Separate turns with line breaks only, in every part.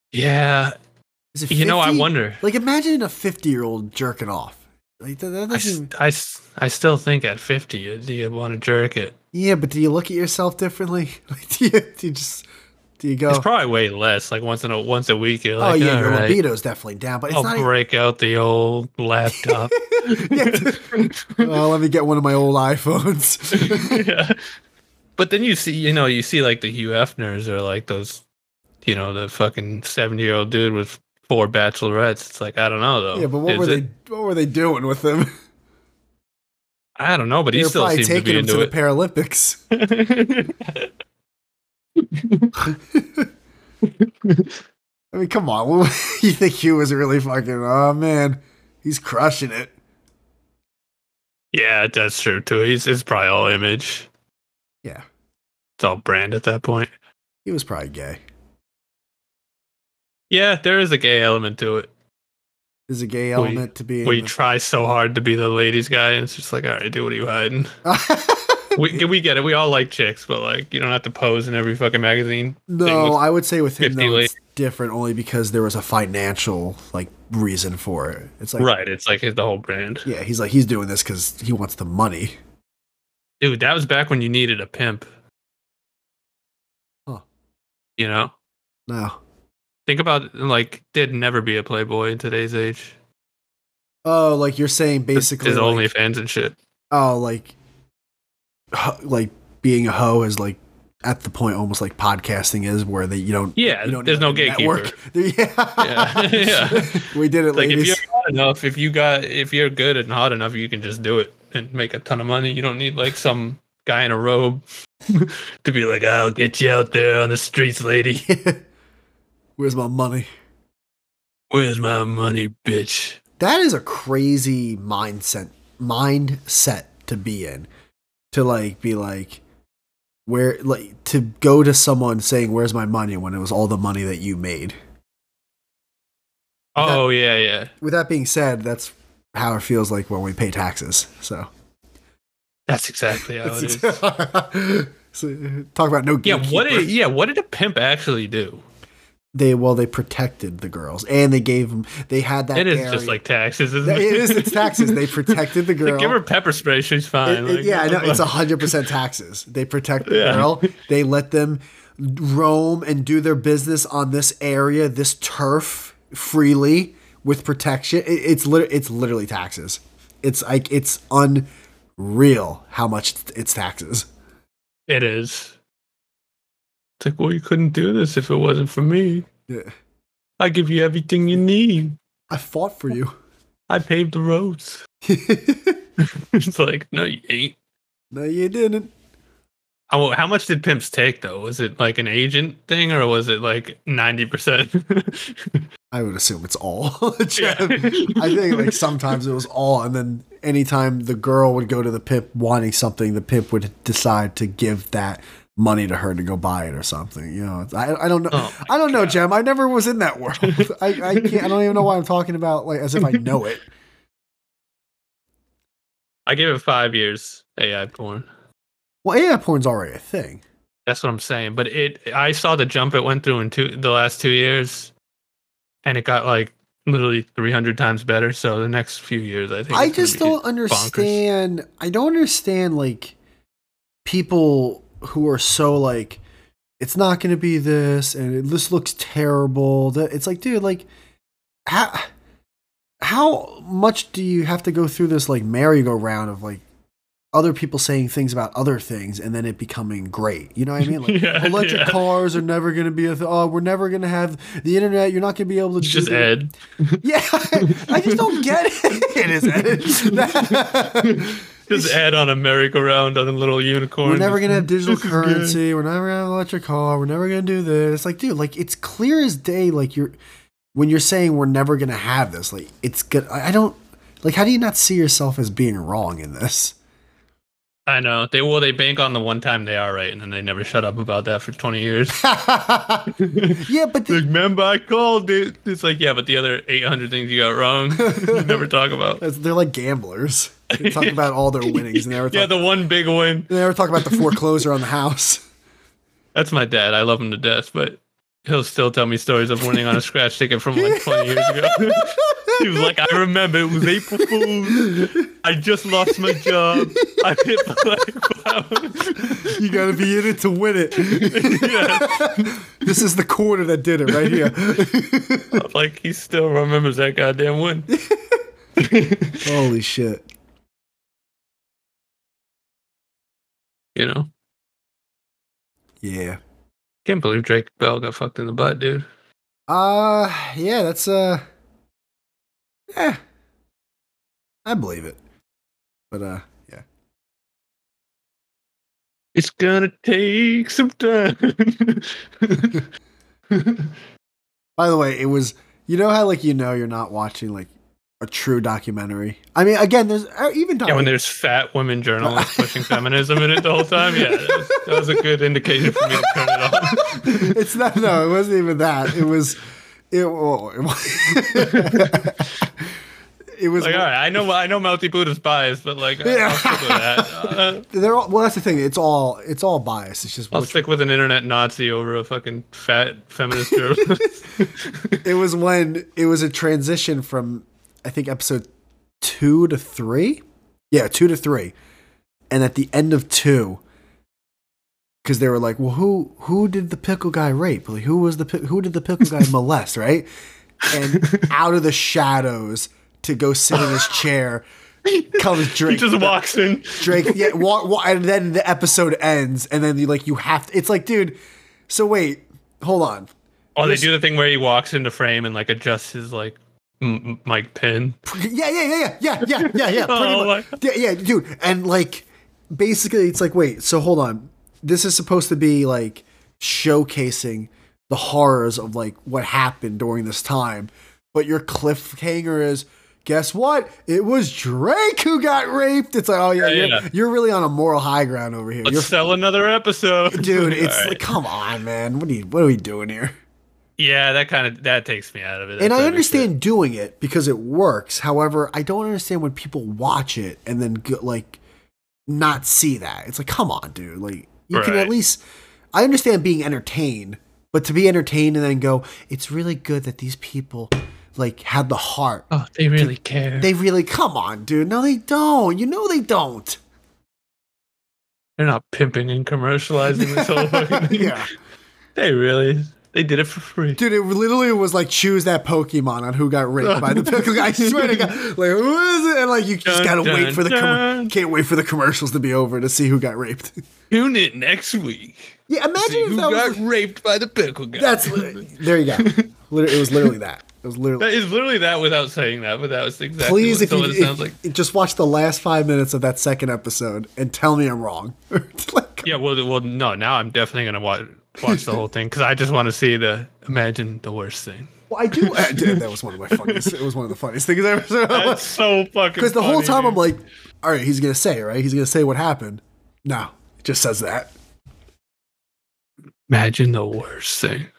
Yeah,
Is it
you know, I
50?
wonder.
Like, imagine a 50-year-old jerking off. Like, that doesn't.
I still think at 50, do you want to jerk it?
Yeah, but do you look at yourself differently? Like, do you just do you
It's
go,
probably way less. Like once a week, you're
oh
like,
yeah,
all
your
right,
libido's definitely down, but it's
I'll
not.
break out the old laptop.
Yeah. Oh, let me get one of my old iPhones.
Yeah. But then you see like the Hugh Hefners or like those, the fucking 70-year-old dude with four bachelorettes. It's like, I don't know
Yeah,
though.
but
Is it?
what were they doing with them?
I don't know, but
They
he
were
still
probably
seems to
taking
be
them to
into
the
it.
Paralympics. I mean, come on. You think Hugh was really fucking? Oh man, he's crushing it.
Yeah, that's true too. It's probably all image.
Yeah,
It's all brand at that point.
he was probably gay.
Yeah, there is a gay element to it.
There's a gay
We
element to being.
we try so hard to be the ladies guy, and it's just like, all right, dude, what are you hiding? We get it. We all like chicks, but like, you don't have to pose in every fucking magazine.
No, I would say with him
50
though,
ladies.
it's different only because there was a financial like reason for it. It's like,
Right. It's like the whole brand.
yeah, he's doing this because he wants the money.
Dude, that was back when you needed a pimp.
Huh.
You know?
No.
Think about like there'd never be a Playboy in today's age.
Oh, like you're saying basically
There's
like,
OnlyFans and shit.
oh, like being a hoe is like at the point almost like podcasting is where you don't
There's no
need a
gatekeeper.
Yeah.
Yeah.
We did it,
Like
ladies.
if you're hot enough, if you're good and hot enough, you can just do it and make a ton of money. You don't need like some guy in a robe to be like, I'll get you out there on the streets, lady.
Where's my money?
Where's my money, bitch?
That is a crazy mindset to be in. To like be like where like to go to someone saying where's my money when it was all the money that you made.
Oh, yeah.
With that being said, that's how it feels like when we pay taxes. So
That's exactly how it is.
So, talk about no
Yeah,
gatekeeper.
what did a pimp actually do?
They protected the girls and they had that
It is
area.
just like taxes, isn't it?
It's taxes. They protected the girl.
Like, give her pepper spray, she's fine.
Yeah, I know. It's 100% taxes. They protect the girl. They let them roam and do their business on this area, this turf freely with protection. It's literally taxes. It's like it's unreal how much it's taxes.
It is. It's like, well, you couldn't do this if it wasn't for me.
Yeah.
I give you everything you need.
I fought for you.
I paved the roads. It's like, no, you ain't.
No, you didn't.
How much did pimps take though? Was it like an agent thing, or was it like 90%?
I would assume it's all.
Yeah.
I think like sometimes it was all, and then anytime the girl would go to the pimp wanting something, the pimp would decide to give that money to her to go buy it or something. You know, I don't know.
Oh
I don't know, Jem. I never was in that world. I can't. I don't even know why I'm talking about like as if I know it.
I give it 5 years. AI porn.
Well, AI porn's already a thing.
That's what I'm saying. But I saw the jump it went through in the last 2 years, and it got like literally 300 times better. So the next few years, I think.
I just don't understand. I don't understand like people who are so like, it's not going to be this, and this looks terrible. That it's like, dude, like, how much do you have to go through this like merry-go-round of like other people saying things about other things and then it becoming great? You know what I mean? Like electric cars are never going to be we're never going to have the internet. You're not going to be able to
It's just Ed.
Yeah, I just don't get it. It is Ed.
Just Ed on a merry-go-round on a little unicorn.
We're never going to have digital currency. We're never going to have an electric car. We're never going to do this. It's like, dude, like it's clear as day. Like when you're saying we're never going to have this, like it's good. I don't like, how do you not see yourself as being wrong in this?
I know. They bank on the one time they are right, and then they never shut up about that for 20 years.
Yeah, but
like, remember I called it. It's like, yeah, but the other 800 things you got wrong, you never talk about.
They're like gamblers. They talk about all their winnings, and
the one big win.
They never talk about the foreclosure on the house.
That's my dad. I love him to death, but he'll still tell me stories of winning on a scratch ticket from like 20 years ago. He was like, I remember it was April Fool's. I just lost my job. I hit
You gotta be in it to win it.
Yeah.
This is the quarter that did it right here.
Like he still remembers that goddamn win.
Holy shit.
You know?
Yeah.
Can't believe Drake Bell got fucked in the butt, dude.
Yeah, that's yeah. I believe it. But yeah.
It's gonna take some time.
By the way, it was, you know how like you're not watching like a true documentary. I mean, again, there's even
when there's fat women journalists pushing feminism in it the whole time, yeah, that was a good indication for me to turn it on.
It's not. No, it wasn't even that. It was. It was
like, all right, I know Melty Buddha's biased, but like, I'll stick with that.
Well, that's the thing. It's all biased. It's just
I'll stick with an internet Nazi over a fucking fat feminist journalist.
It was a transition from, I think, episode 2 to 3. Yeah, 2 to 3. And at the end of 2, because they were like, well, who did the pickle guy rape? Like, who did the pickle guy molest, right? And out of the shadows to go sit in his chair comes Drake.
He just walks in.
Drake, yeah, and then the episode ends, and then you have to. It's like, dude. So wait, hold on.
Oh, they do the thing where he walks into frame and like adjusts his like mic pin.
Yeah.
Oh,
yeah, dude. And like, basically, it's like, wait. So hold on. This is supposed to be like showcasing the horrors of like what happened during this time, but your cliffhanger is, guess what? It was Drake who got raped. It's like, oh yeah, you're really on a moral high ground over here.
Let's sell another episode,
dude. It's like, come on, man. What are we doing here?
Yeah, that takes me out of it.
And I understand doing it because it works. However, I don't understand when people watch it and then like not see that. It's like, come on, dude. Like, you can at least. I understand being entertained, but to be entertained and then go, it's really good that these people like had the heart.
Oh, they really care.
They really, come on, dude. No, they don't. You know they don't.
They're not pimping and commercializing this whole fucking thing.
Yeah.
They did it for free.
Dude, it literally was like choose that Pokemon on who got raped by the pickle guy. I swear to God. Like, who is it? And like, you just gotta wait for can't wait for the commercials to be over to see who got raped.
Tune in next week.
Yeah, imagine if
who got raped by the pickle guy.
There you go. It was literally that. It was literally.
That is literally that without saying that, but that was exactly
Please,
what it sounds like.
Just watch the last 5 minutes of that second episode and tell me I'm wrong.
Yeah, well, no. Now I'm definitely gonna watch the whole thing because I just want to see imagine the worst thing.
Well, I do. That was one of my funniest. It was one of the funniest things I ever said.
That's so fucking.
Because the whole time I'm like, all right, he's gonna say it, right? He's gonna say what happened. No, it just says that.
Imagine the worst thing.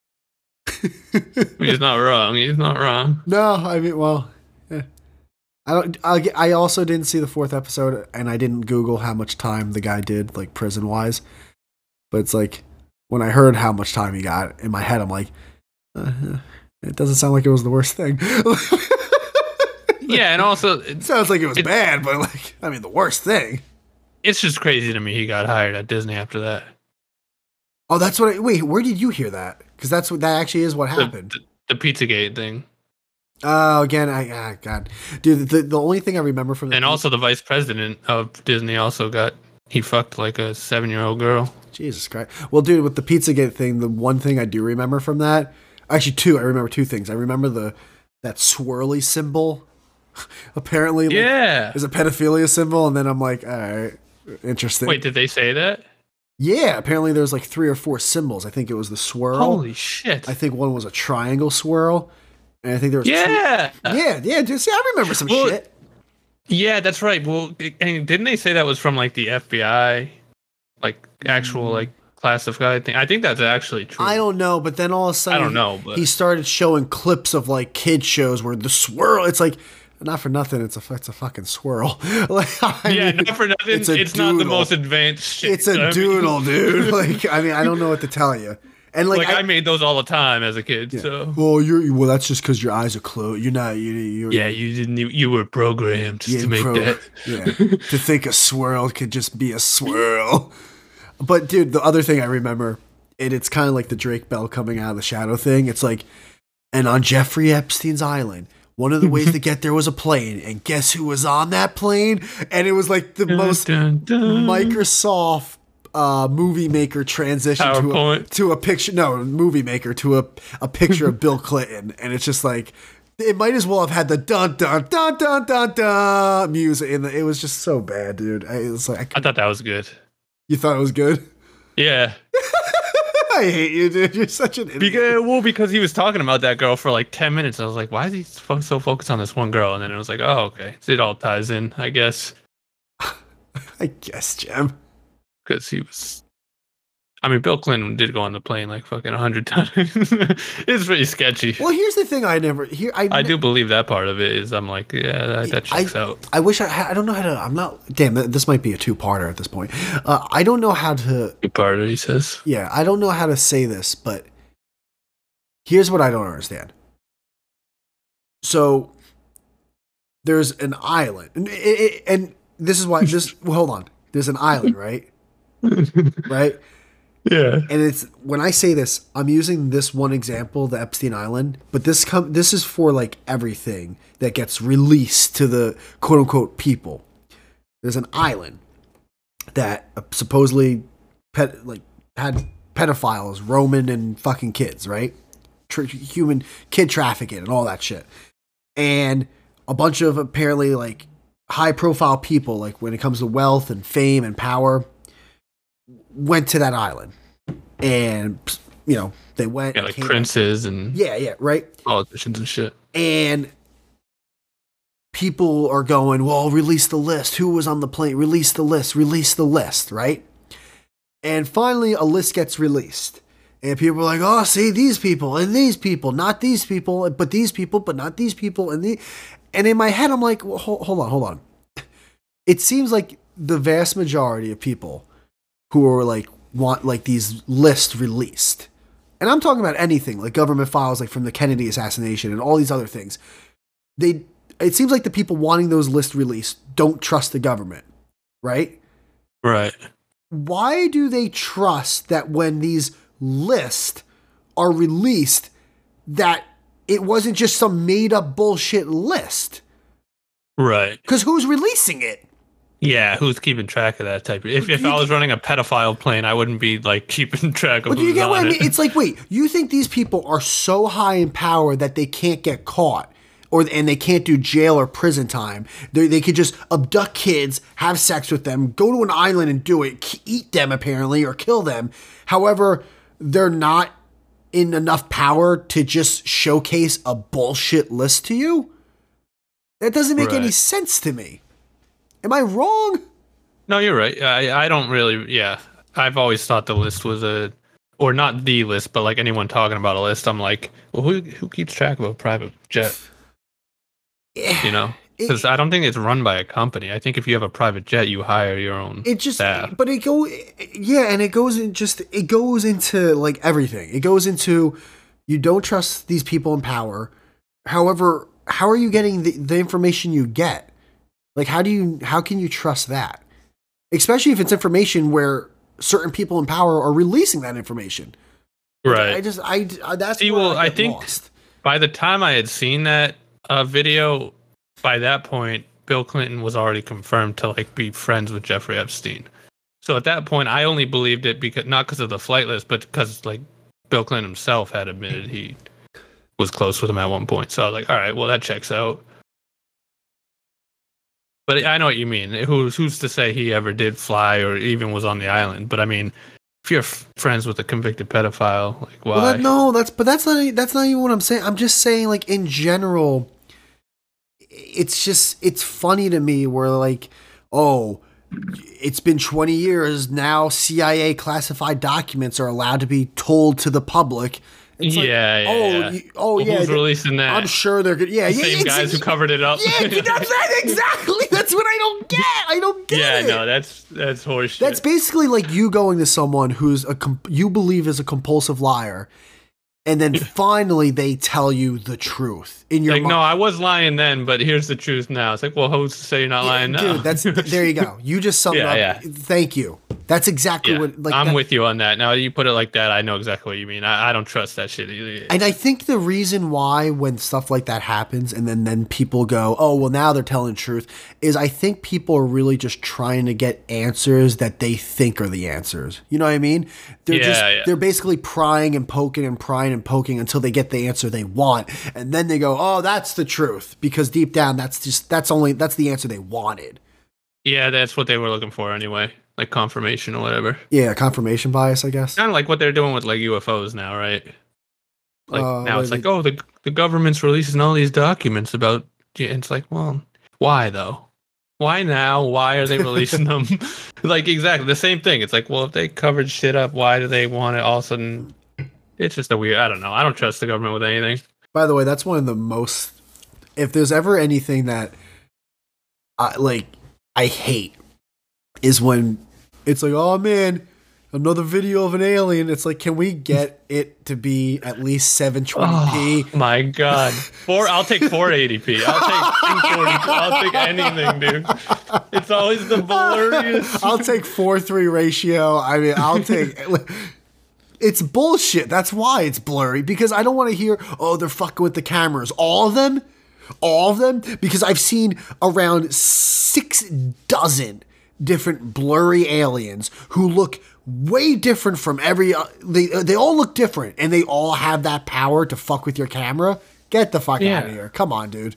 He's not wrong.
No, I mean, well, yeah. I also didn't see the 4th episode, and I didn't Google how much time the guy did, like prison wise. But it's like, when I heard how much time he got in my head, I'm like, it doesn't sound like it was the worst thing.
Yeah, and also
it sounds like it was bad, but like, I mean, the worst thing.
It's just crazy to me he got hired at Disney after that.
Oh, that's what. Wait, where did you hear that? Because that actually is what happened.
The Pizzagate thing.
Oh, again, God, dude. The only thing I remember from
also the vice president of Disney he fucked like a 7-year-old girl.
Jesus Christ. Well, dude, with the Pizzagate thing, the one thing I do remember from that, actually two. I remember 2 things. I remember that swirly symbol. Apparently, is a pedophilia symbol, and then I'm like, all right, interesting.
Wait, did they say that?
Yeah, apparently there's like 3 or 4 symbols. I think it was the swirl.
Holy shit!
I think one was a triangle swirl, and I think there was
yeah,
dude. See, I remember some shit.
Yeah, that's right. Well, and didn't they say that was from like the FBI, like actual like classified thing? I think that's actually true.
I don't know, but then all of a sudden,
I don't know, but
he started showing clips of like kid shows where the swirl. It's like. Not for nothing, it's a fucking swirl.
Not for nothing. It's not the most advanced shit.
It's a doodle, dude. Like, I mean, I don't know what to tell you. And like,
I made those all the time as a kid.
yeah.
So
Well, that's just because your eyes are closed. You're not. You're
you didn't. You were programmed to make that.
Yeah, to think a swirl could just be a swirl. But dude, the other thing I remember, and it's kind of like the Drake Bell coming out of the shadow thing. It's like, and on Jeffrey Epstein's island, one of the ways to get there was a plane, and guess who was on that plane? And it was like the most Microsoft movie maker transition to a picture. No, movie maker to a picture of Bill Clinton, and it's just like it might as well have had the dun dun dun dun dun dun music. And it was just so bad, dude. I
thought that was good.
You thought it was good?
Yeah.
I hate you, dude. You're such an idiot.
Because he was talking about that girl for like 10 minutes. I was like, why is he so focused on this one girl? And then it was like, oh, okay. So it all ties in, I guess.
I guess, Jim.
Because he was... I mean, Bill Clinton did go on the plane like fucking 100 times. It's pretty sketchy.
Well, here's the thing I
do believe that part of it is I'm like, yeah, that checks out.
I wish I don't know how to... I'm not... Damn, this might be a two-parter at this point. I don't know how to...
Two-parter, he says.
Yeah, I don't know how to say this, but here's what I don't understand. So, there's an island. And this is why... hold on. There's an island, right? Right?
Yeah.
And it's when I say this, I'm using this one example, the Epstein Island, but this is for like everything that gets released to the quote unquote people. There's an island that supposedly had pedophiles roaming and fucking kids, right? Human kid trafficking and all that shit. And a bunch of apparently like high profile people, like when it comes to wealth and fame and power, went to that island, and they went,
like princes and
right,
politicians and shit,
and people are going, well, release the list, who was on the plane, release the list, right? And finally a list gets released, and people are like, oh, see, these people and these people, not these people, but these people, but not these people, and in my head I'm like, well, hold on. It seems like the vast majority of people who are like want like these lists released, and I'm talking about anything like government files, like from the Kennedy assassination and all these other things. It seems like the people wanting those lists released don't trust the government, right?
Right.
Why do they trust that when these lists are released, that it wasn't just some made up bullshit list?
Right.
Because who's releasing it?
Yeah, who's keeping track of that type of... If I was running a pedophile plane, I wouldn't be, like, keeping track of who's on it.
Do you get what I mean? It's like, wait, you think these people are so high in power that they can't get caught, and they can't do jail or prison time? They could just abduct kids, have sex with them, go to an island and do it, eat them, apparently, or kill them. However, they're not in enough power to just showcase a bullshit list to you? That doesn't make any sense to me. Am I wrong?
No, you're right. I don't really... Yeah. I've always thought the list was or not the list, but like anyone talking about a list, I'm like, well, who keeps track of a private jet? You know? Because I don't think it's run by a company. I think if you have a private jet, you hire your own staff.
But it goes into like everything. It goes into, you don't trust these people in power. However, how are you getting the information you get? Like, how can you trust that? Especially if it's information where certain people in power are releasing that information.
Right.
I
think
lost.
By the time I had seen that video, by that point, Bill Clinton was already confirmed to like be friends with Jeffrey Epstein. So at that point, I only believed it not because of the flight list, but because like Bill Clinton himself had admitted he was close with him at one point. So I was like, all right, well, that checks out. But I know what you mean. Who's to say he ever did fly or even was on the island? But I mean, if you're friends with a convicted pedophile, like why?
Well, that's not even what I'm saying. I'm just saying, like, in general, it's funny to me where like, oh, it's been 20 years now. CIA classified documents are allowed to be told to the public, It's like,
Who's releasing that?
I'm sure they're good. Yeah,
Same guys who covered it up.
Yeah, exactly. That's what I don't get. I don't get it.
Yeah, no, that's horseshit.
That's basically like you going to someone who's you believe is a compulsive liar, and then finally they tell you the truth in your
like,
mind.
No, I was lying then, but here's the truth now. It's like, well, who's to say you're not lying now?
Dude, there you go. You just summed up.
Yeah.
Thank you. That's exactly what. Like,
I'm with you on that. Now you put it like that, I know exactly what you mean. I don't trust that shit either.
And I think the reason why when stuff like that happens and then people go, oh, well, now they're telling the truth, is I think people are really just trying to get answers that they think are the answers. You know what I mean? They're basically prying and poking until they get the answer they want. And then they go, oh, that's the truth. Because deep down, that's the answer they wanted.
Yeah, that's what they were looking for anyway. Like confirmation or whatever.
Yeah, confirmation bias, I guess.
Kind of like what they're doing with like UFOs now, right? Like now it's like, oh, the government's releasing all these documents about. And it's like, well, why though? Why now? Why are they releasing them? Like exactly the same thing. It's like, well, if they covered shit up, why do they want it all of a sudden? It's just a weird. I don't know. I don't trust the government with anything.
By the way, that's one of the most. If there's ever anything that I hate, is when it's like, oh man, another video of an alien. It's like, can we get it to be at least 720p?
Oh my god, I'll take 480p. I'll take anything, dude. It's always the blurriest.
I'll take 4:3 ratio. I mean, I'll take. It's bullshit. That's why it's blurry, because I don't want to hear, oh, they're fucking with the cameras. All of them, because I've seen around 6 dozen different blurry aliens who look way different from they all look different, and they all have that power to fuck with your camera. Get the fuck out of here. Come on, dude.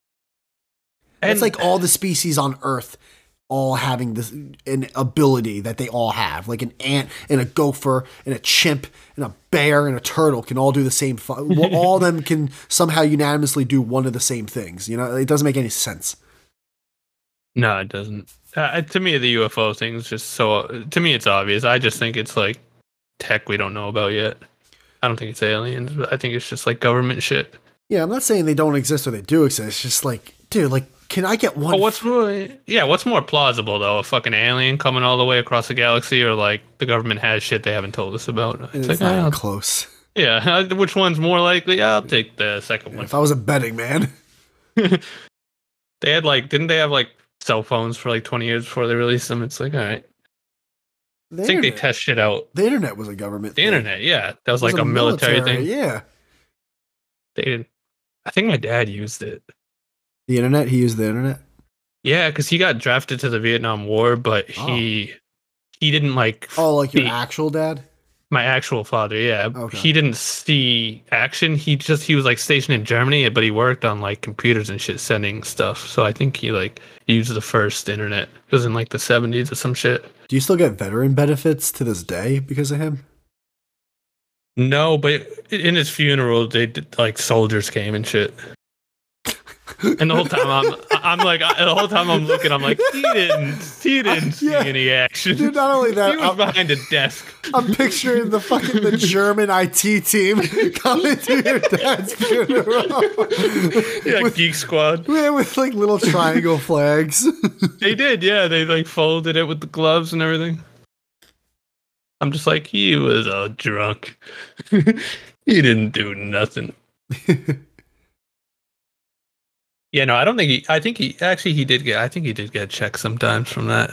And it's like all the species on Earth all having an ability that they all have. Like an ant and a gopher and a chimp and a bear and a turtle can all do the same all of them can somehow unanimously do one of the same things. You know, it doesn't make any sense.
No, it doesn't. To me, the UFO thing is just so. To me, it's obvious. I just think it's like tech we don't know about yet. I don't think it's aliens, but I think it's just like government shit.
Yeah, I'm not saying they don't exist or they do exist. It's just like, dude, like, can I get one?
What's more plausible though? A fucking alien coming all the way across the galaxy, or like the government has shit they haven't told us about?
It's like, not even close.
Yeah, which one's more likely? I'll take the second one.
If I was a betting man.
They had didn't they have cell phones for 20 years before they released them? It's like, all right. I think they test shit out.
The internet was a government thing.
Internet, yeah. That was a military thing.
Yeah.
They didn't. I think my dad used it.
The internet? He used the internet?
Yeah, because he got drafted to the Vietnam War, but he didn't
your actual dad?
My actual father, yeah.
Okay.
He didn't see action. He was stationed in Germany, but he worked on computers and shit, sending stuff. So I think he used the first internet. It was in the 70s or some shit.
Do you still get veteran benefits to this day because of him?
No, but in his funeral, they did, soldiers came and shit. And the whole time I'm looking, I'm like, he didn't see any action.
Dude, not only that,
he was behind a desk.
I'm picturing the German IT team coming to your dad's funeral.
Yeah, Geek Squad.
Yeah, with little triangle flags.
They did, yeah. They folded it with the gloves and everything. I'm just like, he was all drunk. He didn't do nothing. Yeah, no, I don't think I think he did get a check sometimes from that.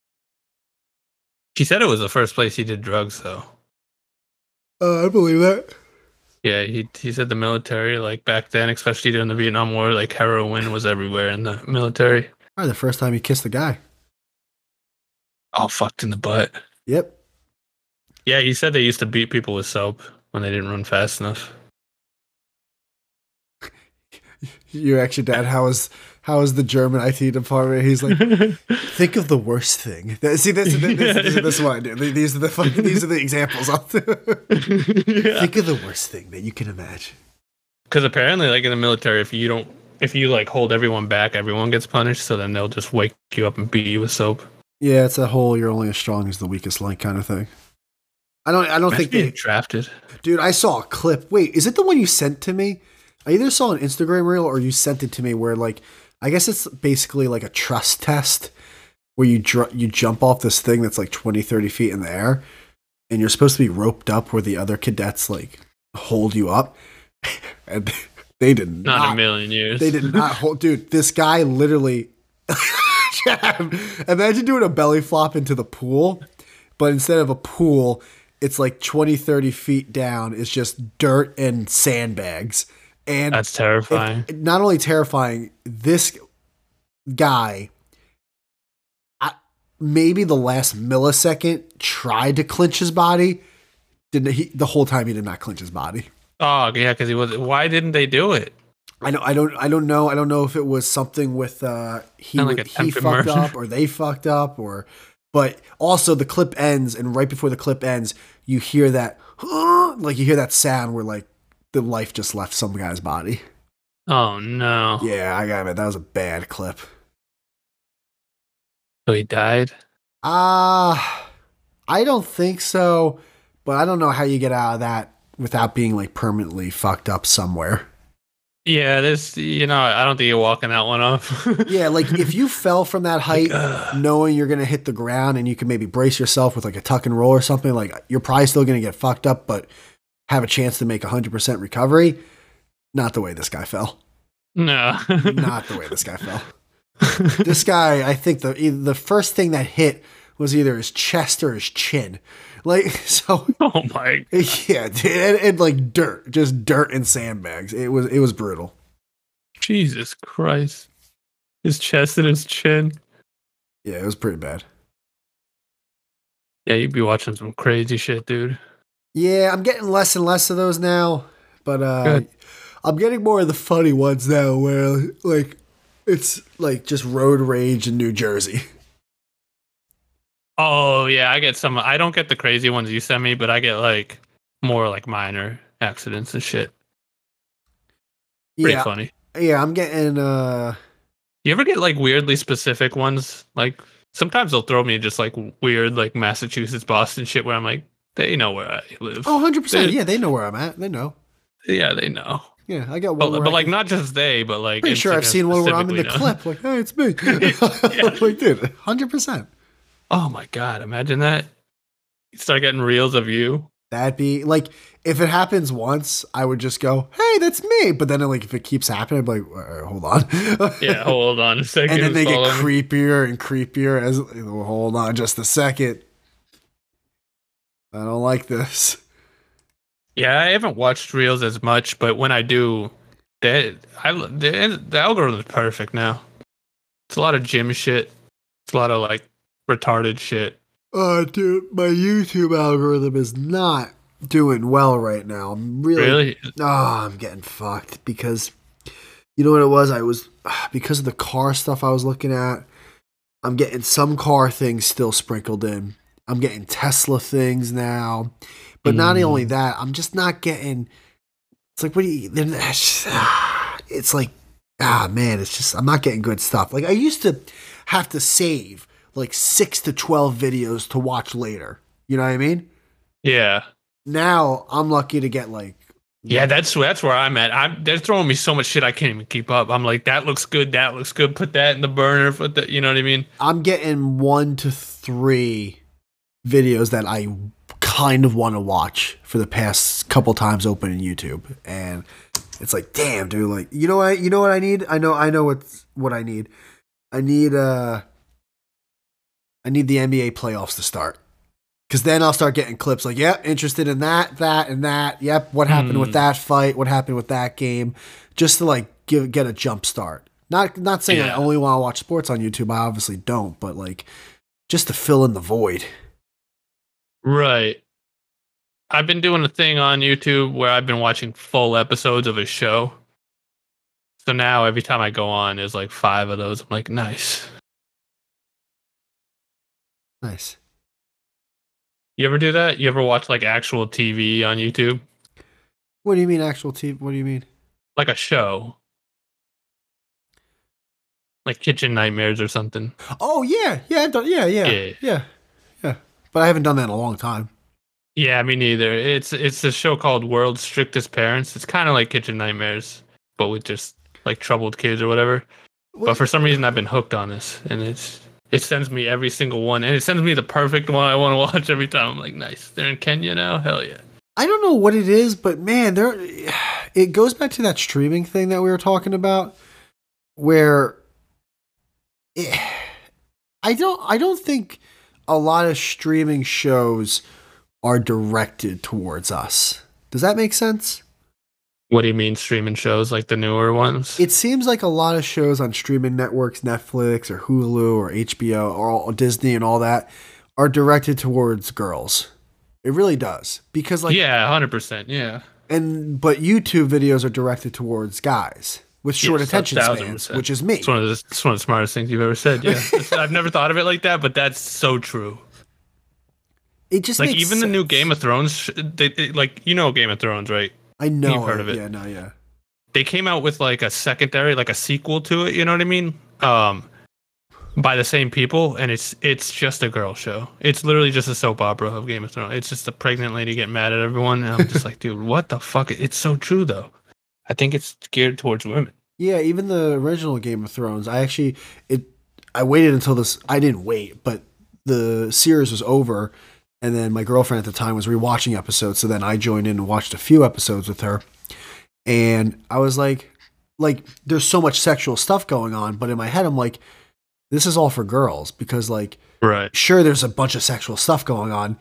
He said it was the first place he did drugs, though.
I believe that.
Yeah, he said the military, back then, especially during the Vietnam War, heroin was everywhere in the military.
Probably the first time he kissed a guy.
All fucked in the butt.
Yep.
Yeah, he said they used to beat people with soap when they didn't run fast enough.
You actually, Dad, how is the German IT department? He's like, think of the worst thing. See, this is what I do. These are the examples. Yeah. Think of the worst thing that you can imagine.
Because apparently, in the military, if you hold everyone back, everyone gets punished. So then they'll just wake you up and beat you with soap.
Yeah, it's a whole "you're only as strong as the weakest link" kind of thing. I don't
Imagine
think
being
they.
drafted.
Dude, I saw a clip. Wait, is it the one you sent to me? I either saw an Instagram reel or you sent it to me where like I guess it's basically like a trust test where you jump off this thing that's like 20, 30 feet in the air and you're supposed to be roped up where the other cadets like hold you up. And they did not.
Not a million years.
They did not hold. Dude, this guy literally. Imagine doing a belly flop into the pool, but instead of a pool, it's like 20, 30 feet down. It's just dirt and sandbags. And
that's terrifying.
Not only terrifying, this guy, maybe the last millisecond, tried to clinch his body. The whole time he did not clinch his body.
Oh yeah, because he was. Why didn't they do it?
I don't know. I don't know if it was something with he fucked up or they fucked up but also the clip ends and right before the clip ends, you hear that like you hear that sound where like the life just left some guy's body.
Oh no.
Yeah, I got it. That was a bad clip.
So he died?
I don't think so, but I don't know how you get out of that without being like permanently fucked up somewhere.
Yeah, I don't think you're walking that one off.
Yeah, like if you fell from that height knowing you're going to hit the ground and you can maybe brace yourself with like a tuck and roll or something, like you're probably still going to get fucked up, but have a chance to make 100% recovery. Not the way this guy fell.
No.
Not the way this guy fell. This guy, I think the first thing that hit was either his chest or his chin. Like, so.
Oh my God.
Yeah, and like dirt, just dirt and sandbags. It was brutal.
Jesus Christ. His chest and his chin.
Yeah, it was pretty bad.
Yeah, you'd be watching some crazy shit, dude.
Yeah, I'm getting less and less of those now, but I'm getting more of the funny ones now where like it's like just road rage in New Jersey.
Oh yeah, I get some. I don't get the crazy ones you send me, but I get like more like minor accidents and shit. Pretty funny.
Yeah, I'm getting.
You ever get like weirdly specific ones? Like sometimes they'll throw me just like weird like Massachusetts, Boston shit where I'm like, they know where I live.
Oh, 100%. Yeah, they know where I'm at. They know.
Yeah, they know.
Yeah, I got one.
But like not just they, but like
pretty sure I've seen one where I'm in the clip. Like, hey, it's me. Like, dude, 100%.
Oh my God, imagine that. You start getting reels of you.
That'd be like, if it happens once, I would just go, hey, that's me. But then like, if it keeps happening, I'd be like, hold on.
Yeah, hold on a second.
And then they get creepier and creepier as, hold on just a second. I don't like this.
Yeah, I haven't watched reels as much, but when I do, the algorithm is perfect now. It's a lot of gym shit. It's a lot of like retarded shit.
Dude, my YouTube algorithm is not doing well right now. I'm really? I'm getting fucked because you know what it was? Because of the car stuff I was looking at, I'm getting some car things still sprinkled in. I'm getting Tesla things now. But not only that, I'm just not getting. It's like, what do you? It's like, man, it's just I'm not getting good stuff. Like I used to have to save like 6 to 12 videos to watch later. You know what I mean?
Yeah.
Now I'm lucky to get like.
Yeah, that's where I'm at. They're throwing me so much shit I can't even keep up. I'm like, that looks good. That looks good. Put that in the burner. Put that. You know what I mean?
I'm getting 1 to 3 videos that I kind of want to watch for the past couple times opening YouTube, and it's like, damn, dude, like you know what I need? I know what I need. I need the NBA playoffs to start, because then I'll start getting clips like, yep, interested in that, and that. Yep, what happened with that fight? What happened with that game? Just to like get a jump start. Not saying I only want to watch sports on YouTube. I obviously don't, but like just to fill in the void.
Right. I've been doing a thing on YouTube where I've been watching full episodes of a show. So now every time I go on, there's like 5 of those. I'm like, nice.
Nice.
You ever do that? You ever watch like actual TV on YouTube?
What do you mean actual TV? What do you mean?
Like a show. Like Kitchen Nightmares or something.
Oh yeah, I've done, yeah. But I haven't done that in a long time.
Yeah, me neither. It's a show called World's Strictest Parents. It's kind of like Kitchen Nightmares, but with just like troubled kids or whatever. But for some reason, I've been hooked on this, and it sends me every single one, and it sends me the perfect one I want to watch every time. I'm like, nice. They're in Kenya now. Hell yeah.
I don't know what it is, but man, it goes back to that streaming thing that we were talking about, where I don't think a lot of streaming shows are directed towards us. Does that make sense?
What do you mean streaming shows like the newer ones?
It seems like a lot of shows on streaming networks, Netflix or Hulu or HBO or Disney and all that, are directed towards girls. It really does. Because like,
yeah, 100%. Yeah.
But YouTube videos are directed towards guys with short attention spans, which is me.
It's one of the smartest things you've ever said. Yeah. I've never thought of it like that, but that's so true.
It just
like
makes
even
sense.
The new Game of Thrones, like, you know, Game of Thrones, right?
I know.
You've heard of it.
Yeah.
They came out with like a secondary, like a sequel to it. You know what I mean? By the same people, and it's just a girl show. It's literally just a soap opera of Game of Thrones. It's just a pregnant lady getting mad at everyone, and I'm just like, dude, what the fuck? It's so true though. I think it's geared towards women.
Yeah, even the original Game of Thrones. I waited until this. I didn't wait, but the series was over. And then my girlfriend at the time was rewatching episodes. So then I joined in and watched a few episodes with her. And I was like, there's so much sexual stuff going on. But in my head, I'm like, this is all for girls. Because like,
right.
Sure, there's a bunch of sexual stuff going on.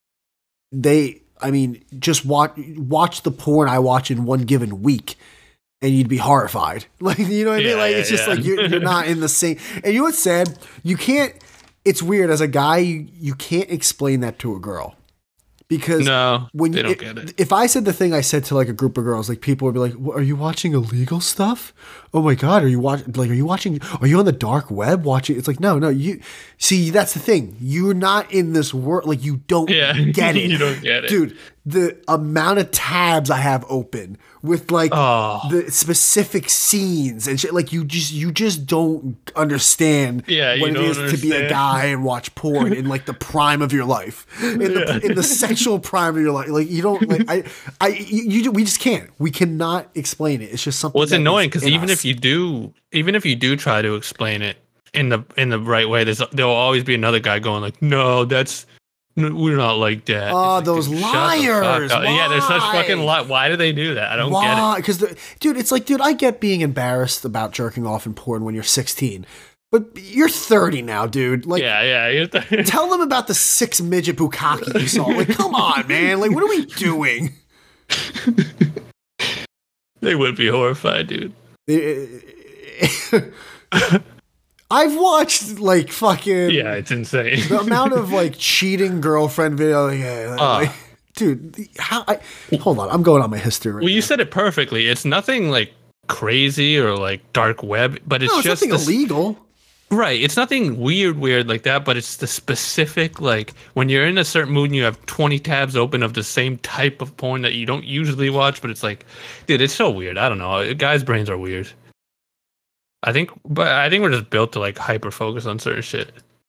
Just watch the porn I watch in one given week. And you'd be horrified. Like, you know what I mean? Like, it's just like, you're not in the same. And you know what's sad? You can't. It's weird as a guy, you can't explain that to a girl because
they don't get it.
If I said the thing I said to like a group of girls, like people would be like, "Are you watching illegal stuff? Oh my god, are you watching? Are you on the dark web watching?" It's like, no, you see, that's the thing. You're not in this world. Like you don't get it.
You don't get it,
dude. The amount of tabs I have open with like the specific scenes and shit, like you just don't understand what it is to be a guy and watch porn in like the prime of your life, in the sexual prime of your life. Like you don't like we just can't. We cannot explain it. It's just something.
Well, it's annoying because even if you do try to explain it in the right way, there'll always be another guy going like, no, we're not like that.
Oh,
like,
those liars!
Yeah, they're such fucking liars. Why do they do that? I don't get it.
Because, dude, it's like, I get being embarrassed about jerking off in porn when you're 16, but you're 30 now, dude. Like,
yeah.
Tell them about the 6 midget bukkake you saw. Like, come on, man. Like, what are we doing?
They would be horrified, dude.
I've watched like fucking
it's insane.
The amount of like cheating girlfriend video, dude. Hold on, I'm going on my history. Right
well, you
now.
said it perfectly. It's nothing like crazy or like dark web, but it's just
nothing illegal.
Right, it's nothing weird like that. But it's the specific like when you're in a certain mood and you have 20 tabs open of the same type of porn that you don't usually watch. But it's like, dude, it's so weird. I don't know. Guys' brains are weird. I think we're just built to like hyper focus on certain shit.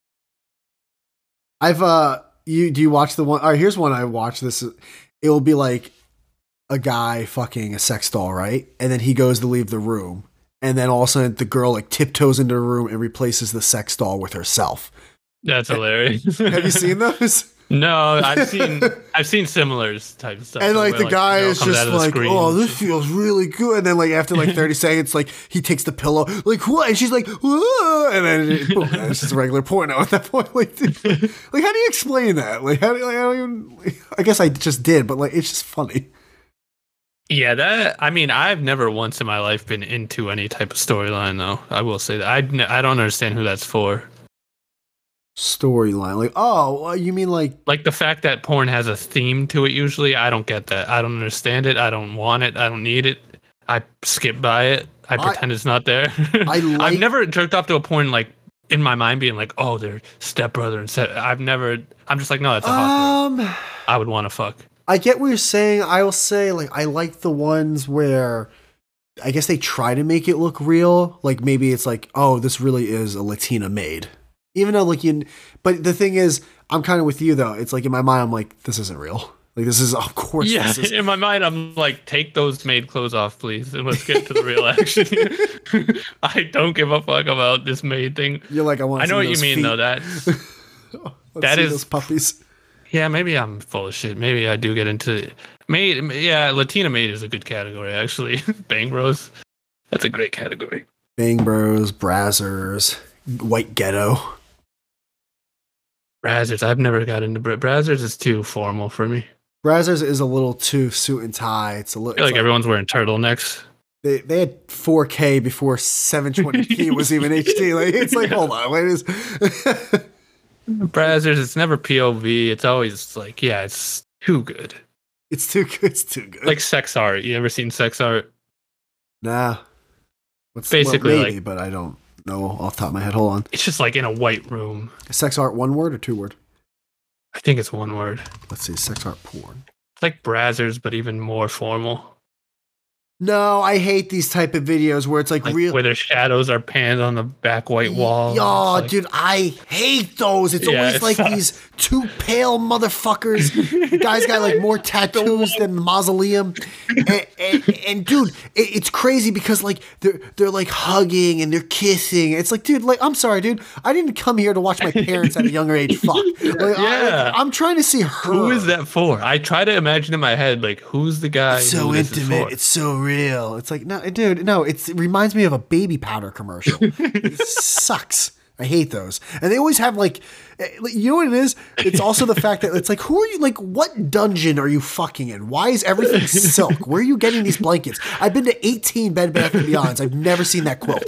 Do you watch the one? All right, here's one I watched. It will be like a guy fucking a sex doll, right? And then he goes to leave the room, and then all of a sudden the girl like tiptoes into the room and replaces the sex doll with herself.
That's hilarious.
Have you seen those?
No, I've seen similar type of stuff.
And like the guy is just like, oh, this feels really good. And then like after like 30 seconds, like he takes the pillow, like what? And she's like, whoa. And then it's just a regular porno at that point. Like, how do you explain that? Like, I guess I just did, but like it's just funny.
Yeah, I've never once in my life been into any type of storyline though. I will say that I don't understand who that's for.
Storyline, like, oh, you mean like
the fact that porn has a theme to it usually. I don't get that. I don't understand it. I don't want it. I don't need it. I skip by it. I pretend it's not there. I've never jerked off to a porn like in my mind being like, oh, they're stepbrother and I'm just like, no, that's a hot girl. I would want to fuck.
I get what you're saying. I will say like I like the ones where I guess they try to make it look real. Like maybe it's like, oh, this really is a Latina maid. Even though, like, but the thing is, I'm kind of with you though. It's like in my mind, I'm like, this isn't real. Like this is, of course.
Yeah,
This is,
in my mind, I'm like, take those maid clothes off, please, and let's get to the real action. I don't give a fuck about this maid thing.
you're like,
I know what you mean, though. That's that is
those puppies.
yeah. Maybe I'm full of shit. Maybe I do get into maid. Yeah, Latina maid is a good category, actually. Bang Bros, that's a great category.
Bang Bros, Brazzers, White Ghetto.
Brazzers, I've never got into Brazzers. Is too formal for me.
Brazzers is a little too suit and tie. It's a little
I feel like everyone's wearing turtlenecks.
They had 4K before 720p was even HD. Like it's like, hold on, wait, is
Brazzers, it's never POV. It's always like, yeah, it's too good.
it's too good. It's too good.
Like sex art. You ever seen sex art?
nah.
Basically,
maybe, but I don't know off the top of my head. Hold on.
It's just like in a white room.
Sex art, one word or two word?
I think it's one word.
Let's see. Sex art porn.
It's like Brazzers, but even more formal.
No, I hate these type of videos where it's like real.
Where their shadows are panned on the back white wall.
Oh,
Like,
dude, I hate those. It's
Yeah,
always
it
like
sucks.
these two pale motherfuckers. The guy's got like more tattoos than the mausoleum. And dude, it's crazy because like they're like hugging and they're kissing. It's like, dude, like I'm sorry, dude. I didn't come here to watch my parents at a younger age fuck. Like,
Yeah.
I'm trying to see her.
who is that for? I try to imagine in my head, like, who's the guy?
It's so
who this is
intimate.
for?
It's so real. It's like, no, dude, no. It reminds me of a baby powder commercial. It sucks. I hate those. And they always have like, you know what it is? It's also the fact that it's like, who are you? Like, what dungeon are you fucking in? Why is everything silk? Where are you getting these blankets? I've been to 18 Bed Bath & Beyonds. I've never seen that quilt.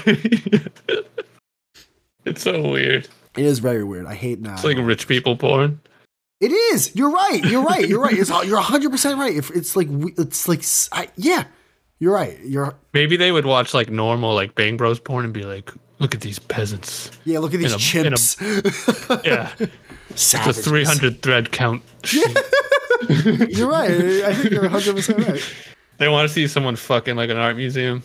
It's so weird.
It is very weird. I hate now.
It's like rich people porn.
It is. You're right. You're right. You're right. You're 100% right. Yeah. You're right.
Maybe they would watch like normal, like Bang Bros porn and be like, look at these peasants.
Yeah, look at these chimps.
Yeah. It's a
Savages.
300 thread count.
You're right. I think you're 100% right.
They want to see someone fucking like an art museum.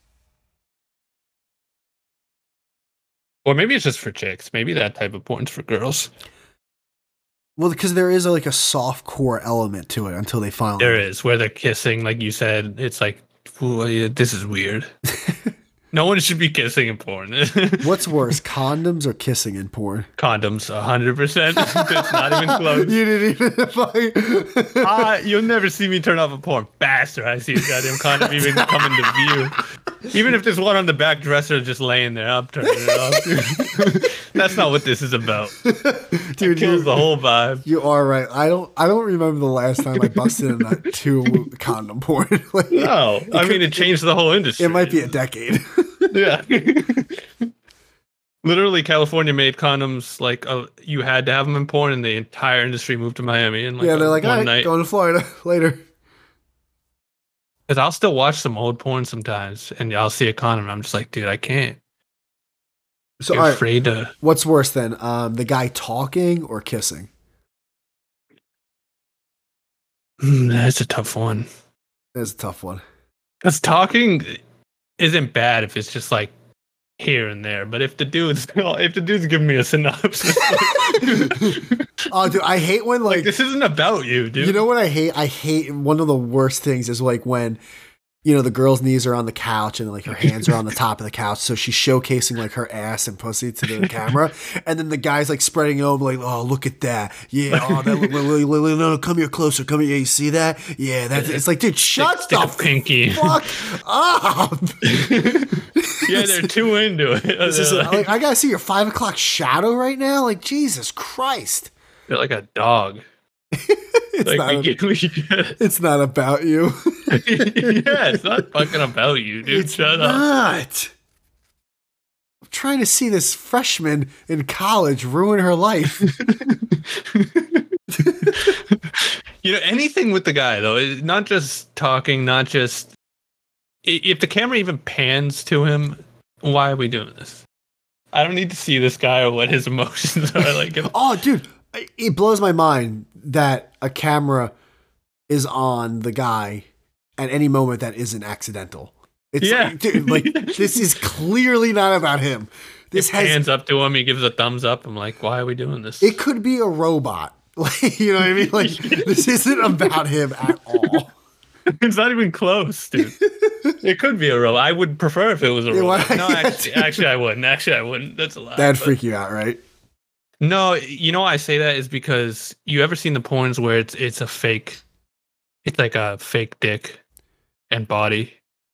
Or maybe it's just for chicks. Maybe that type of porn's for girls.
Well, because there is like a soft core element to it until they finally.
There is, where they're kissing, like you said. It's like, ooh, yeah, this is weird. No one should be kissing in porn.
What's worse, condoms or kissing in porn?
Condoms, 100%. It's not even close.
You didn't even.
You'll never see me turn off a porn faster. I see a goddamn condom even come into view. Even if there's one on the back dresser just laying there, I'm turning it off. That's not what this is about.
Dude,
It kills the whole vibe.
You are right. I don't remember the last time I busted in that two condom porn. Like,
No, I mean, it changed the whole industry.
it might be a decade.
Yeah. Literally, California made condoms like you had to have them in porn, and the entire industry moved to Miami. And like
Yeah, they're like, all
one
right,
night.
going to Florida later.
Because I'll still watch some old porn sometimes, and I'll see a condom, and I'm just like, dude, I can't.
So,
You're
all right,
afraid to.
what's worse then, the guy talking or kissing?
That's a tough one.
That's a tough one.
Because talking isn't bad if it's just like here and there, but if the dude's giving me a synopsis,
Oh, dude, I hate when
like this isn't about you, dude.
You know what I hate? I hate one of the worst things is like when, you know, the girl's knees are on the couch and like her hands are on the top of the couch. So she's showcasing like her ass and pussy to the camera. And then the guy's like spreading it over like, oh, look at that. Yeah. Oh, that, no, come here closer. Come here. Yeah, you see that? Yeah. That's, it's like, dude, shut
Stick
the
a pinky.
fuck up.
Yeah, they're too into it.
This is, like, I got to see your 5 o'clock shadow right now. Like, Jesus Christ.
They're like a dog.
It's,
Like,
not,
we get it.
it's not about you.
Yeah, it's not fucking about you, dude.
It's
Shut up.
not. I'm trying to see this freshman in college ruin her life.
You know, anything with the guy though, not just talking, not just if the camera even pans to him, why are we doing this? I don't need to see this guy or what his emotions are like.
Oh, dude, it blows my mind that a camera is on the guy at any moment that isn't accidental. It's
Yeah.
like, dude, like this is clearly not about him. This has
Hands up to him, he gives a thumbs up. I'm like, why are we doing this?
it could be a robot Like, you know what I mean? Like, this isn't about him at all.
It's not even close, dude. It could be a robot. I would prefer if it was a robot. No, actually, I wouldn't. Actually, I wouldn't. That's a lie.
That'd freak you out, right?
No, you know why I say that is because you ever seen the porns where it's a fake, it's like a fake dick and body.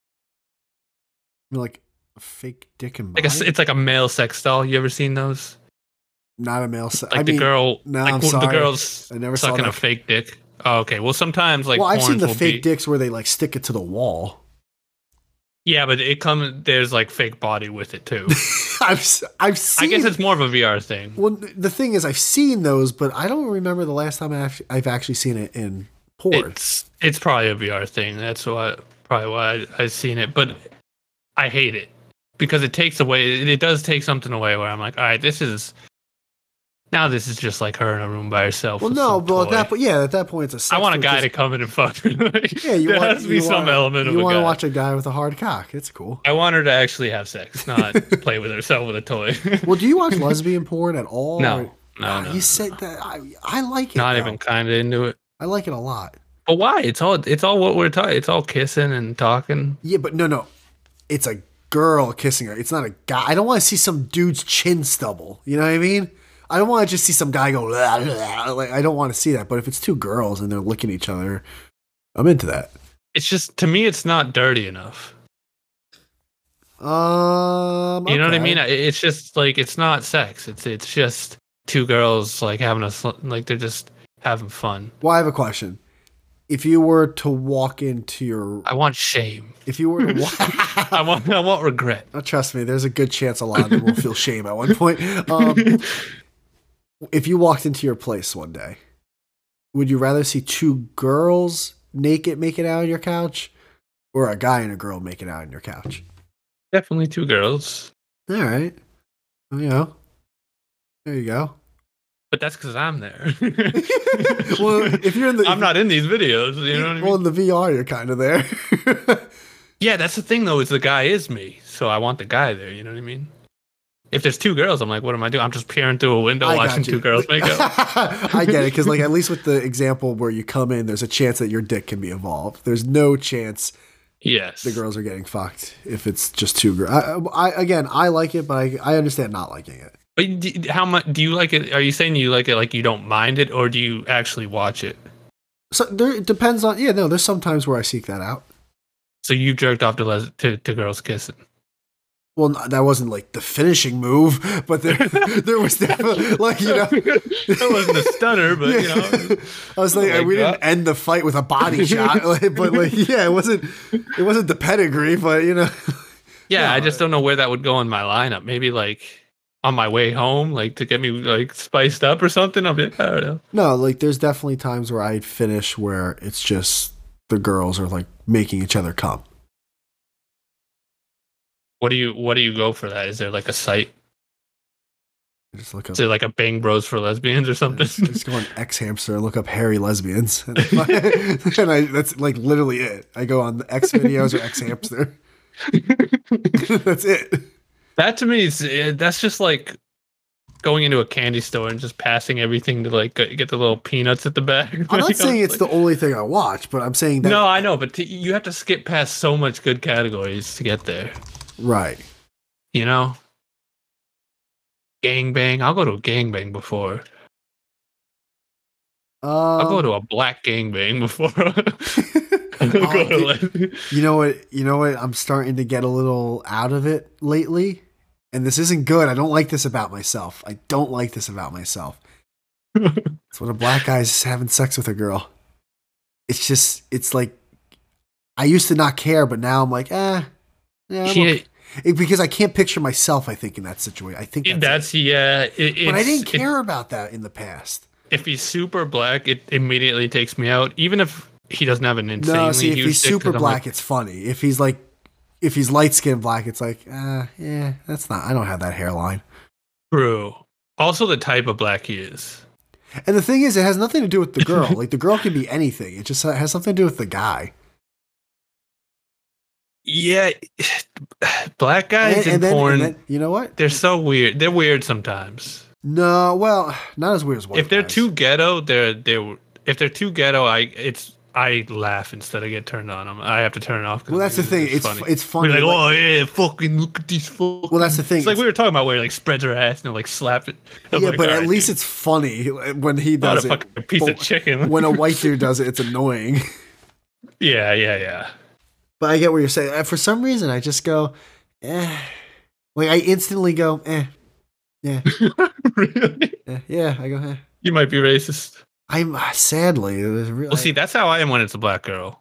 Like a fake dick and body?
It's like a male sex doll. You ever seen those?
Not a male sex.
Like the girl,
no,
like
I'm sorry.
The girl's
I never saw
sucking
that.
a fake dick. Oh, okay. Well, sometimes like
I've seen the
porns
fake dicks where they like stick it to the wall.
Yeah, but there's like fake body with it too.
I've seen.
I guess it's more of a VR thing.
Well, the thing is, I've seen those, but I don't remember the last time I've actually seen it in porn.
It's probably a VR thing. That's probably why I've seen it. But I hate it because it takes away. It does take something away where I'm like, all right, this is just like her in a room by herself.
Well, no, but at that point, it's a sex.
I want a guy to come in and fuck me. There has to be some element of a guy.
You want to watch a guy with a hard cock. It's cool.
I want her to actually have sex, not play with herself with a toy.
Well, do you watch lesbian porn at all?
No.
You said that. I like it.
Not even kind of into it.
I like it a lot.
But why? It's all what we're talking. It's all kissing and talking.
Yeah, but no. It's a girl kissing her. It's not a guy. I don't want to see some dude's chin stubble. You know what I mean? I don't want to just see some guy go, blah, blah. Like, I don't want to see that. But if it's two girls and they're licking each other, I'm into that.
It's just, to me, it's not dirty enough. You know what I mean? It's just like, it's not sex. It's just two girls like like they're just having fun.
Well, I have a question. If you were to walk into your...
I want shame.
If you were to walk...
I want regret.
Oh, trust me, there's a good chance a lot of them will feel shame at one point. If you walked into your place one day, would you rather see two girls naked making out on your couch or a guy and a girl making out on your couch?
Definitely two girls.
All right. Well, there you go.
But that's because I'm there.
Well, if you're in the...
I'm not in these videos. You know what I mean?
Well, in the VR, you're kind of there.
Yeah, that's the thing, though, is the guy is me. So I want the guy there. You know what I mean? If there's two girls, I'm like, what am I doing? I'm just peering through a window watching two girls make up.
I get it, because like at least with the example where you come in, there's a chance that your dick can be involved. There's no chance the girls are getting fucked if it's just two girls. I like it, but I understand not liking it.
But how much do you like it? Are you saying you like it like you don't mind it, or do you actually watch it?
So it depends on... Yeah, no, there's some times where I seek that out.
So you jerked off to girls kissing.
Well, that wasn't like the finishing move, but there was definitely like, you know,
that wasn't a stunner, but you know,
I was like, we didn't end the fight with a body shot, but like, yeah, it wasn't the pedigree, but you know,
yeah, no, I just don't know where that would go in my lineup. Maybe like on my way home, like to get me like spiced up or something. I'll be like, I don't know.
No, like there's definitely times where I'd finish where it's just the girls are like making each other come.
What do you go for that? Is there like a site?
Just look up.
Is it like a Bang Bros for lesbians or something?
Just go on X Hamster and look up hairy lesbians, and that's like literally it. I go on the X videos or X Hamster. That's it.
That to me that's just like going into a candy store and just passing everything to like get the little peanuts at the back.
I'm not saying it's the only thing I watch, but I'm saying that.
No, I know, but you have to skip past so much good categories to get there.
Right.
You know? Gangbang. I'll go to a gangbang before. I'll go to a black gangbang before.
You know what? I'm starting to get a little out of it lately. And this isn't good. I don't like this about myself. It's when a black guy's having sex with a girl. It's like, I used to not care, but now I'm like, yeah, okay. Because I can't picture myself, I think, in that situation. I think that's
yeah.
But I didn't care about that in the past.
If he's super black, it immediately takes me out. Even if he doesn't have an insanely huge
if he's
dick,
super black, it's funny. If he's light skinned black, it's like, yeah, that's not. I don't have that hairline.
True. Also, the type of black he is.
And the thing is, it has nothing to do with the girl. Like the girl can be anything. It just has something to do with the guy.
Yeah, black guys in porn.
You know what?
They're so weird. They're weird sometimes.
No, well, not as weird as white
If they're
guys.
too ghetto, if they're too ghetto, I laugh instead of get turned on them. I have to turn it off.
Well, that's the thing. It's funny.
We're like,
like-
oh yeah, fucking look at these fucking.
Well, that's the thing.
It's like we were talking about where he, like spreads her ass and like slap it. I'm
yeah,
like,
but
all
at
right,
least
dude,
it's funny when he
not
does
a
it.
fucking piece
But
of chicken.
when a white dude does it, it's annoying.
yeah.
But I get what you're saying. For some reason, I just go, eh. Like I instantly go, eh. Yeah,
Really?
yeah. I go, eh.
You might be racist.
I'm sadly. It was really,
Well, see, that's how I am when it's a black girl.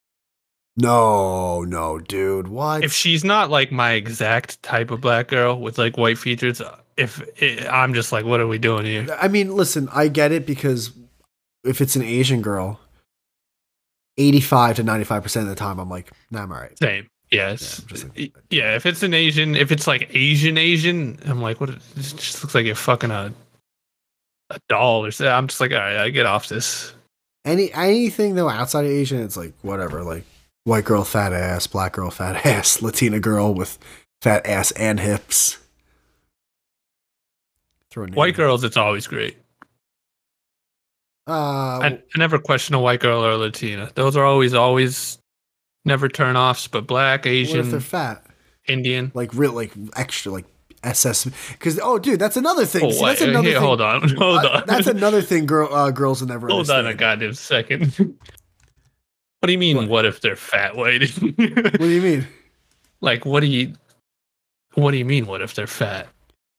no, dude. What?
If she's not like my exact type of black girl with like white features, I'm just like, what are we doing here?
I mean, listen, I get it because if it's an Asian girl, 85 to 95% of the time, I'm like, nah, I'm all right.
Same. Yes.
Yeah, I'm just like-
Yeah. If it's an Asian, if it's like Asian, I'm like, what? It just looks like you're fucking a doll or something. I'm just like, all right, I get off this.
Anything though outside of Asian, it's like whatever. Like white girl, fat ass, black girl, fat ass, Latina girl with fat ass and hips. Throw a name.
White girls, it's always great. I never question a white girl or a Latina. Those are always never turn offs. But black,
what if they're
Asian,
fat?
Indian.
Like real, like extra, like SS. Because dude, that's another thing.
Oh,
See,
wait,
that's another
here,
thing.
hold on.
That's another thing. Girls will never.
Hold on a
understand.
goddamn second. What do you mean?
What?
What if they're fat, lady?
What do you mean?
Like, what do you mean? What if they're fat?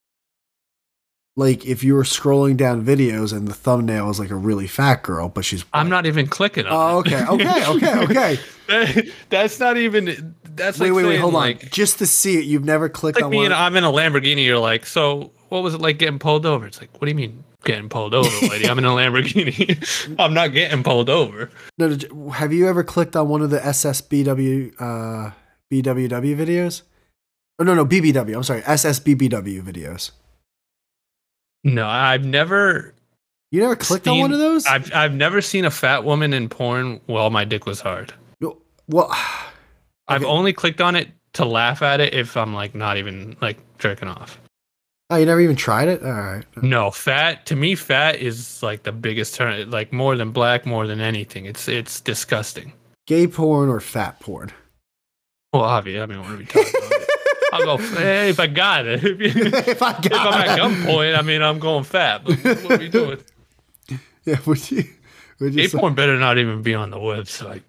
Like if you were scrolling down videos and the thumbnail is like a really fat girl, but she's.
I'm
white.
not even clicking on.
Oh,
it.
okay.
That's not even. That's
Wait,
like saying,
hold on.
like,
Just to see it, you've never clicked
like
on
me
one.
and I'm in a Lamborghini. You're like, so what was it like getting pulled over? It's like, what do you mean getting pulled over, lady? I'm in a Lamborghini. I'm not getting pulled over.
No, have you ever clicked on one of the SSBW BWW videos? Oh no, BBW. I'm sorry, SSBBW videos.
No, I've never.
You never clicked on one of those?
I've never seen a fat woman in porn while my dick was hard.
No, well,
I've
okay.
only clicked on it to laugh at it if I'm like not even like jerking off.
Oh, you never even tried it? All right.
No, fat to me, fat is like the biggest turn. Like more than black, more than anything. It's disgusting.
Gay porn or fat porn?
Well, obviously, I mean, what are we talking about? I'll go. Hey, if I got it, if
I'm
I'm at gunpoint, I mean, I'm going fat. But what are we doing?
Yeah, would you
Gay
say-
porn better not even be on the website.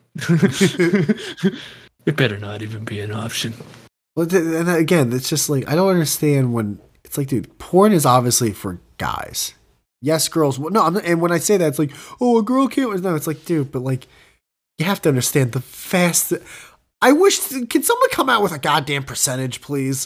It better not even be an option.
Well, and again, it's just like I don't understand when it's like, dude, porn is obviously for guys. Yes, girls. Well, no, and when I say that, it's like, oh, a girl can't. No, it's like, dude, but like, you have to understand the fast. I wish. Can someone come out with a goddamn percentage, please?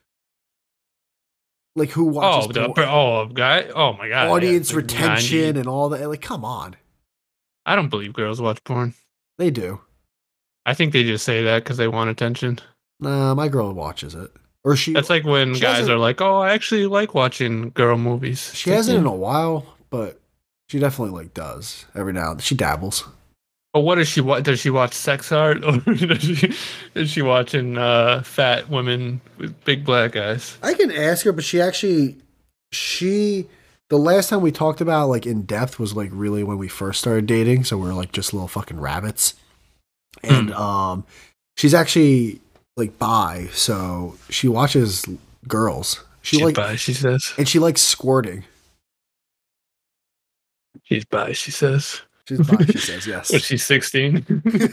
Like who watches porn?
Guy. Oh my god.
Audience
yeah, like
retention
90.
and all that. Like, come on,
I don't believe girls watch porn.
they do.
I think they just say that because they want attention.
Nah, my girl watches it, or she.
That's like when
she
guys
hasn't-
are like, "Oh, I actually like watching girl movies."
She hasn't in a while, but she definitely like does every now and then. She dabbles.
But what does she watch? Does she watch sex art, or is she watching fat women with big black eyes?
I can ask her, but she the last time we talked about like in depth was like really when we first started dating, so we are like just little fucking rabbits. And she's actually like bi, so she watches girls.
She's bi, she says.
And she likes squirting.
She's bi, she says.
She's bi, she says, yes.
But she's 16.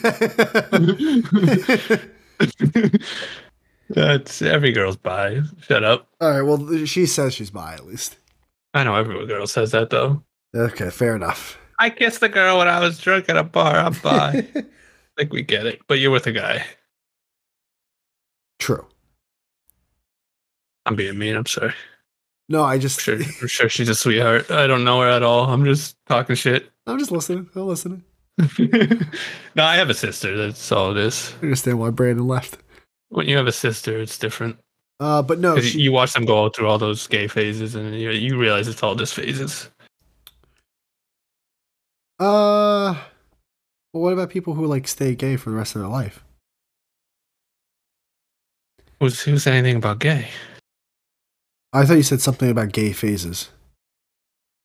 That's every girl's bi. Shut up.
All right, well, she says she's bi at least.
I know every girl says that though.
Okay, fair enough.
I kissed a girl when I was drunk at a bar. I'm bi. I think we get it. But you're with a guy.
True.
I'm being mean. I'm sorry.
No, I just.
I'm sure she's a sweetheart. I don't know her at all. I'm just talking shit.
I'm just listening. I'm listening.
No, I have a sister. That's all it is.
I understand why Brandon left.
When you have a sister, it's different.
But no,
'Cause you watch them go through all those gay phases, and you realize it's all just phases.
well, what about people who like stay gay for the rest of their life?
Who said anything about gay?
I thought you said something about gay phases.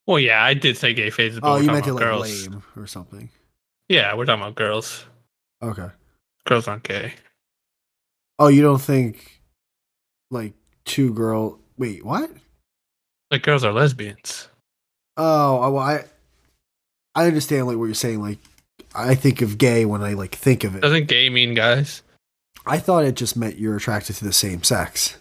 Well, yeah, I did say gay phases, but
Oh,
we're
you
talking
meant it
about
like
girls.
lame or something.
Yeah, we're talking about girls.
Okay.
Girls aren't gay.
Oh, you don't think like two girl? Wait, what?
Like girls are lesbians.
Oh, well, I understand like what you're saying. Like, I think of gay when I like think of it.
Doesn't gay mean guys?
I thought it just meant you're attracted to the same sex.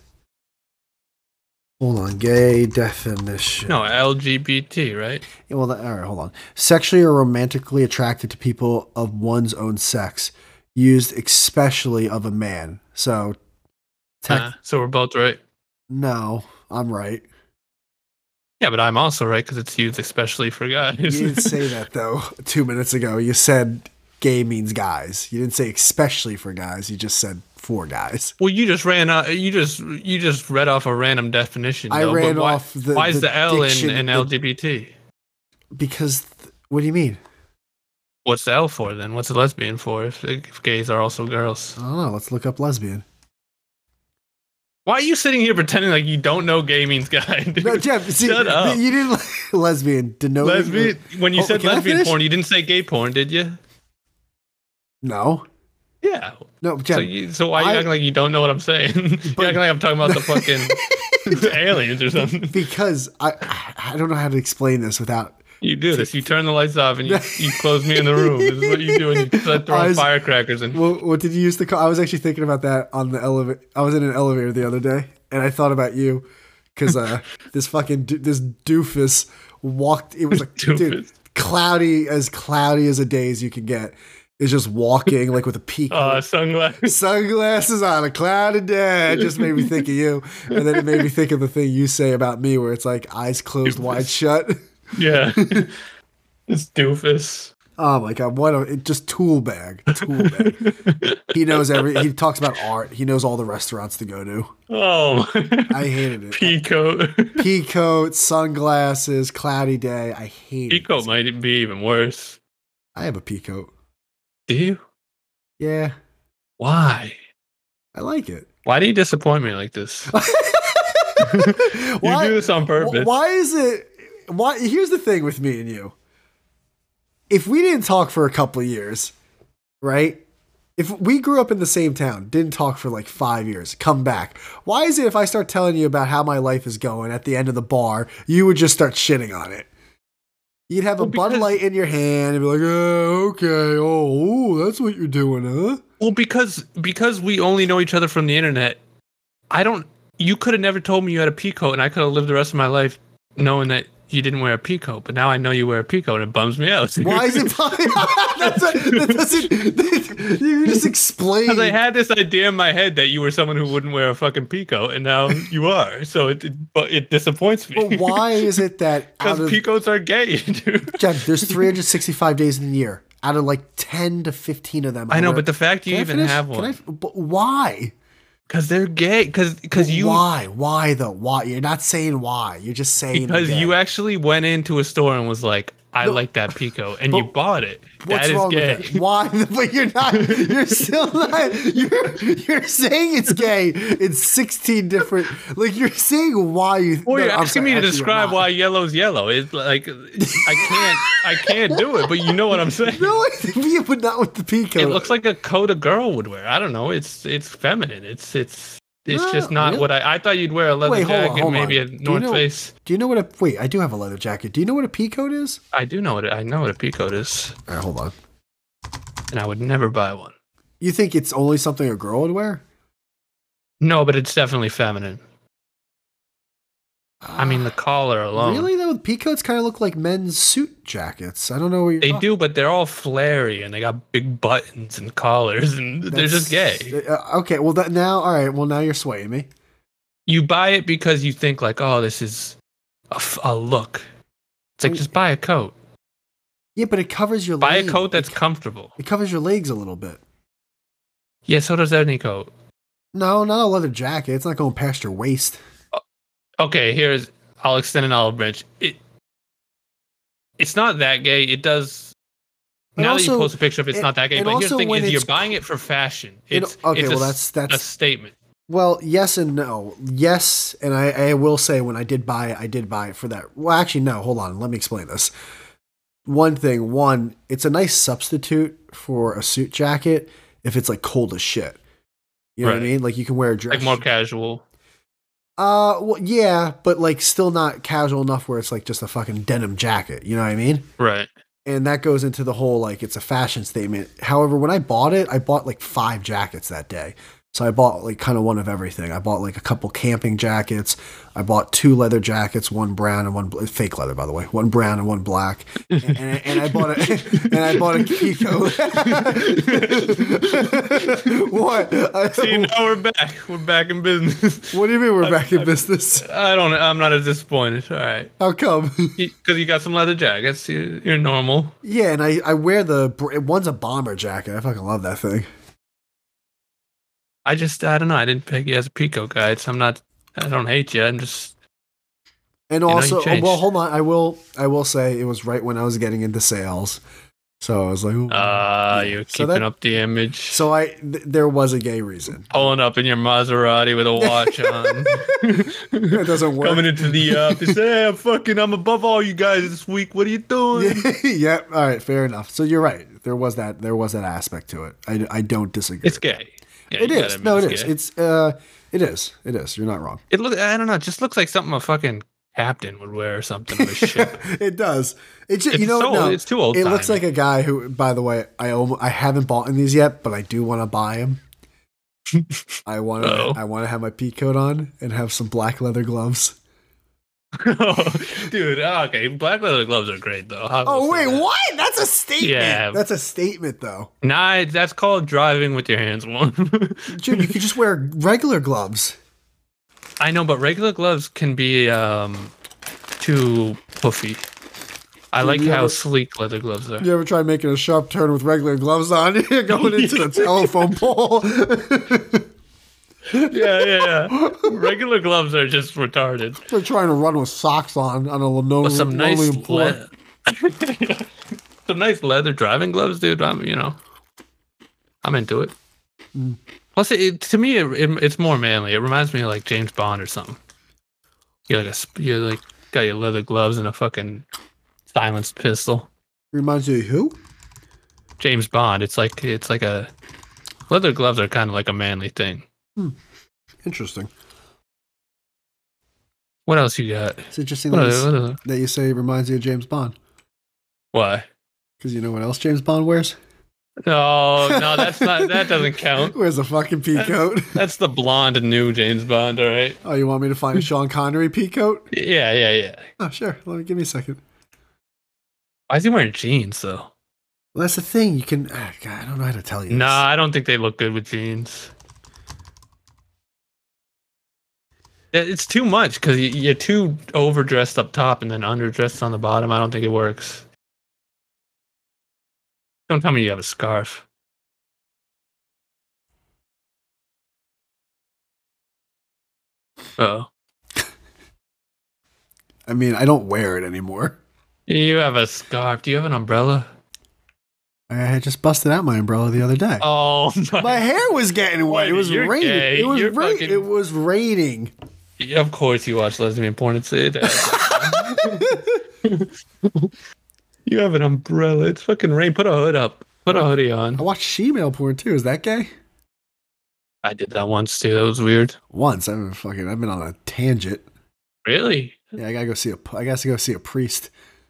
Hold on, gay definition.
No, LGBT, right?
Yeah, well, all right, hold on. Sexually or romantically attracted to people of one's own sex, used especially of a man. So,
So we're both right.
no, I'm right.
Yeah, but I'm also right because it's used especially for guys.
You didn't say that though 2 minutes ago. You said gay means guys. You didn't say especially for guys. You just said for guys.
Well, you just ran out. You just read off a random definition.
I ran off the.
Why is the L in
diction-
LGBT?
Because what do you mean?
What's the L for then? What's a lesbian for if gays are also girls?
I don't know. Let's look up lesbian.
Why are you sitting here pretending like you don't know gay means guy? Dude?
No, Jeff. See,
Shut up.
You didn't lesbian. Denote
Lesbian. When you said
can I
lesbian
finish?
porn, you didn't say gay porn, did you?
No.
Yeah.
No, Jeff.
So why are you acting like you don't know what I'm saying? You're acting like I'm talking about the fucking aliens or something.
Because I don't know how to explain this without.
You do this. You turn the lights off and you close me in the room. This is what you do, and you start throwing firecrackers. And
What did you use to call? I was actually thinking about that on the elevator. I was in an elevator the other day, and I thought about you because this fucking this doofus walked. It was like dude, cloudy as a day as you can get. Is just walking like with a peak. Sunglasses on a cloudy day. It just made me think of you, and then it made me think of the thing you say about me, where it's like eyes closed, wide shut.
Yeah, this doofus.
Oh my god, just tool bag. He knows he talks about art. He knows all the restaurants to go to.
Oh,
I hated it.
Peacoat,
sunglasses, cloudy day. I hate it.
Peacoat might be even worse.
I have a peacoat.
Do you?
Yeah.
Why?
I like it.
Why do you disappoint me like this? You do this on purpose.
Why is it? Why? Here's the thing with me and you. If we didn't talk for a couple of years, right? If we grew up in the same town, didn't talk for like 5 years, come back. Why is it if I start telling you about how my life is going at the end of the bar, you would just start shitting on it? You'd have a Bud Light in your hand and be like, oh, okay, oh, that's what you're doing, huh?
Well, because we only know each other from the internet, you could have never told me you had a peacoat, and I could have lived the rest of my life knowing that you didn't wear a peacoat, but now I know you wear a peacoat, and it bums me out.
Why is it bumming out? You just explain.
Because I had this idea in my head that you were someone who wouldn't wear a fucking peacoat, and now you are. So it disappoints me.
But why is it that?
Because peacoats are gay, dude.
Jeff, there's 365 days in the year. Out of like 10 to 15 of them.
I know, but the fact you even have one.
But why?
Because they're gay. Because you.
Why? Why though? Why? You're not saying why. You're just saying
because you actually went into a store and was like, I like that peacoat, and you bought it.
What's
that is
wrong
gay.
with that? Why? But you're not. You're still not. You're saying it's gay in 16 different. Like you're saying why you.
Well, you're asking me to describe why yellow's yellow. It's like I can't do it. But you know what I'm saying.
No, but not with the peacoat.
It looks like a coat a girl would wear. I don't know. It's feminine. It's just not what I thought you'd wear a leather jacket, maybe a North Face.
Do you know what I do have a leather jacket. Do you know what a peacoat is?
I know what a peacoat is.
All right, hold on.
And I would never buy one.
You think it's only something a girl would wear?
No, but it's definitely feminine. I mean, the collar alone.
Really, though? Peacoats kind of look like men's suit jackets. I don't know what you're
They do, but they're all flary, and they got big buttons and collars, and they're just gay.
Okay, well, all right, well, now you're swaying me.
You buy it because you think, like, oh, this is a look. It's like, just buy a coat.
Yeah, but it covers your
legs.
Buy
a coat that's comfortable.
It covers your legs a little bit.
Yeah, so does any coat.
No, not a leather jacket. It's not going past your waist.
Okay, I'll extend an olive branch. It's not that gay. It does. Now that you post a picture of it, it's not that gay. But here's the thing: you're buying it for fashion. It's a statement.
Well, yes and no. Yes, and I will say when I did buy it for that. Well, actually, no. Hold on. Let me explain this. One, it's a nice substitute for a suit jacket if it's like cold as shit. You know what I mean? Like you can wear a dress.
Like more casual.
Well, yeah, but like still not casual enough where it's like just a fucking denim jacket. You know what I mean?
Right.
And that goes into the whole like it's a fashion statement. However, when I bought it, I bought like 5 jackets that day. So I bought like kind of one of everything. I bought like a couple camping jackets. I bought 2 leather jackets, one brown and one fake leather, by the way, one brown and one black. And I bought a Kiko. What?
See, now we're back. We're back in business.
What do you mean we're back in business?
I'm not as disappointed. All right.
How come?
Because you got some leather jackets. You're normal.
Yeah, and I wear one's a bomber jacket. I fucking love that thing.
I don't know. I didn't pick you as a Pico guy. So I don't hate you. I'm just.
And also, well, hold on. I will say it was right when I was getting into sales. So I was like,
you're keeping up the image.
So there was a gay reason.
Pulling up in your Maserati with a watch on.
It doesn't work.
Coming into the office. Hey, I'm above all you guys this week. What are you doing?
Yeah. All right. Fair enough. So you're right. There was that aspect to it. I don't disagree.
It's gay. Yeah,
it is. No, it is. It is. It is. You're not wrong.
I don't know. It just looks like something a fucking captain would wear or something on a ship.
It does. It's too old. It looks like a guy who, by the way, I haven't bought in these yet, but I do want to buy him. I want to have my pea coat on and have some black leather gloves.
Dude, okay. Black leather gloves are great, though.
What? That's a statement. Yeah. That's a statement, though.
Nah, that's called driving with your hands warm.
Dude, you could just wear regular gloves.
I know, but regular gloves can be too puffy. I like how sleek leather gloves are.
You ever try making a sharp turn with regular gloves on? You're going into the telephone pole.
Yeah. Regular gloves are just retarded.
They're trying to run with socks on a linoleum.
Some nice leather driving gloves, dude. I'm into it. Mm. Plus, to me, it's more manly. It reminds me of like James Bond or something. You're like got your leather gloves and a fucking silenced pistol.
Reminds you of who?
James Bond. It's like a leather gloves are kind of like a manly thing.
Interesting.
What else you got?
It's interesting that you say it reminds you of James Bond.
Why?
Because you know what else James Bond wears?
No, that doesn't count.
Wears a fucking pea coat.
That's the blonde new James Bond, all right?
Oh, you want me to find a Sean Connery pea coat?
Yeah.
Oh, sure. Give me a second.
Why is he wearing jeans, though?
Well, that's the thing. You can... God, I don't know how to tell you.
Nah, I don't think they look good with jeans. It's too much because you're too overdressed up top and then underdressed on the bottom. I don't think it works. Don't tell me you have a scarf. Oh.
I mean, I don't wear it anymore.
You have a scarf. Do you have an umbrella?
I just busted out my umbrella the other day.
Oh,
my hair was getting wet. It was raining.
Gay.
It was raining.
Yeah, of course you watch lesbian porn and say that. You have an umbrella. It's fucking rain. Put a hood up. Put a hoodie on.
I watched she-male porn too. Is that gay?
I did that once too. That was weird.
I've been on a tangent.
Really?
Yeah, I gotta go see a priest.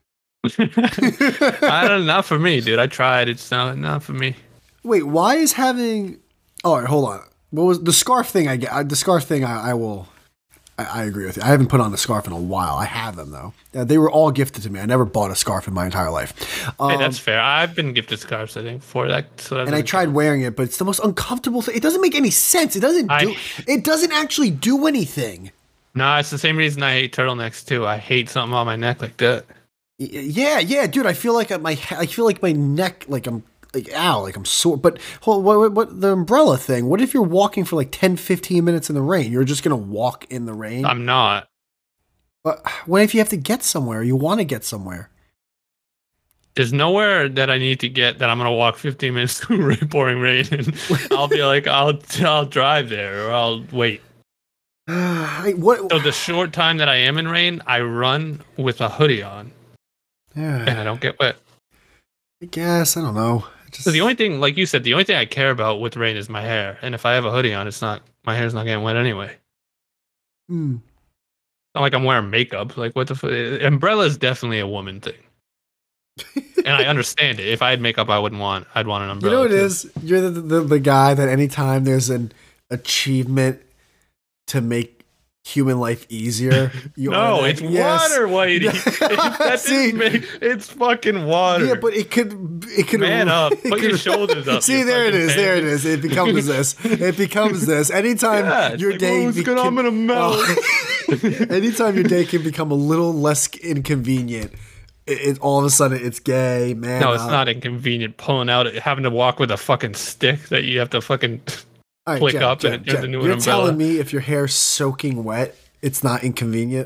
Not for me, dude. I tried. It's not for me.
Wait, why is having? All right, hold on. What was the scarf thing? The scarf thing. I agree with you. I haven't put on a scarf in a while. I have them though. They were all gifted to me. I never bought a scarf in my entire life.
Hey, that's fair. I've been gifted scarves, I think, before that.
And I tried wearing it, but it's the most uncomfortable thing. It doesn't make any sense. It doesn't actually do anything.
No, it's the same reason I hate turtlenecks too. I hate something on my neck like that.
Yeah, dude. I feel like my neck, like I'm sore. But what the umbrella thing? What if you're walking for like 10, 15 minutes in the rain? You're just gonna walk in the rain?
I'm not.
But what if you have to get somewhere? You want to get somewhere?
there's nowhere that I need to get that I'm gonna walk 15 minutes through pouring rain, and I'll be like, I'll drive there or I'll wait. So the short time that I am in rain, I run with a hoodie on, and I don't get wet.
I guess I don't know.
So the only thing, like you said, the only thing I care about with rain is my hair, and if I have a hoodie on, my hair's not getting wet anyway. Not like I'm wearing makeup. Like what the umbrella is definitely a woman thing. And I understand it. If I had makeup, I'd want an umbrella.
You know what it is? You're the guy that anytime there's an achievement to make human life easier,
no, it's water, Whitey. It's fucking water.
Yeah, but it could
man up. Put your shoulders up.
See, there it is. There it is. It becomes this. It becomes this. Anytime your day,
I'm gonna melt.
Anytime your day can become a little less inconvenient. It all of a sudden it's gay, man.
No, it's not inconvenient. Pulling out, having to walk with a fucking stick that you have to fucking click up and it turns into an umbrella. You're
telling me if your hair's soaking wet, it's not inconvenient?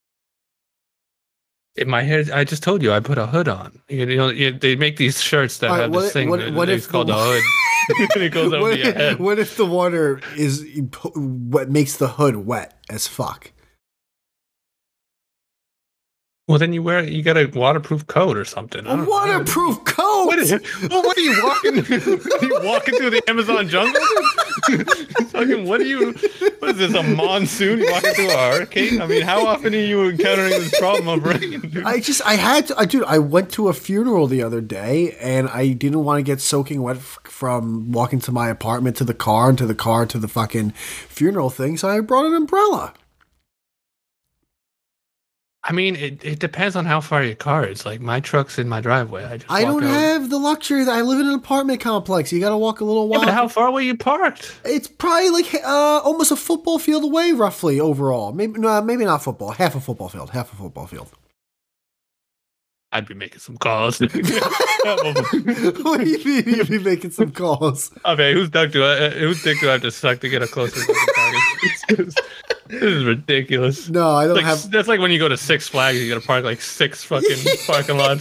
My hair, I just told you, I put a hood on. You know, they make these shirts that have this thing. What it's called a hood. It goes over your head.
What if the water is what makes the hood wet as fuck?
Well, then you got a waterproof coat or something.
A waterproof coat?
What are you walking? Are you walking through the Amazon jungle? What is this, a monsoon? You walking through a hurricane? I mean, how often are you encountering this problem of rain? Dude?
I went to a funeral the other day and I didn't want to get soaking wet from walking to my apartment to the car and to the car to the fucking funeral thing. So I brought an umbrella.
I mean, it depends on how far your car is. Like, my truck's in my driveway.
I don't have the luxury. I live in an apartment complex. You got to walk a little while.
Yeah, but how far were you parked?
It's probably like almost a football field away, roughly, overall. Maybe not football. Half a football field.
I'd be making some calls. What do
you mean you'd be making some calls?
Okay, whose dick do I have to suck to get a closer target? This is ridiculous.
No, I don't have.
That's like when you go to Six Flags, you got to park like 6 fucking parking lots.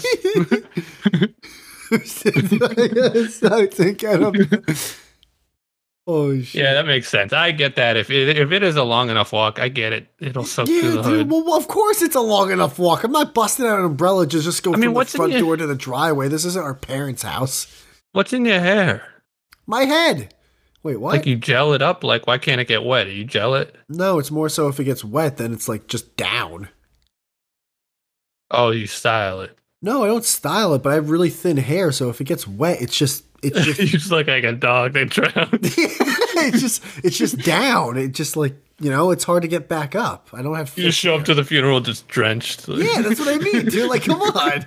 Oh shit! Yeah, that makes sense. I get that. If it is a long enough walk, I get it. It'll soak through the hood.
Well, of course it's a long enough walk. I'm not busting out an umbrella to just go from the front door to the driveway. This isn't our parents' house.
What's in your hair?
My head. Wait, what?
Like you gel it up? Like, why can't it get wet? You gel it?
No, it's more so if it gets wet, then it's like just down.
Oh, you style it.
No, I don't style it, but I have really thin hair, so if it gets wet, it's just
you just look like a dog that drowned.
it's just down. It just like, it's hard to get back up. I don't have.
You just show up to the funeral just drenched.
Yeah, that's what I mean, dude. Like, come on.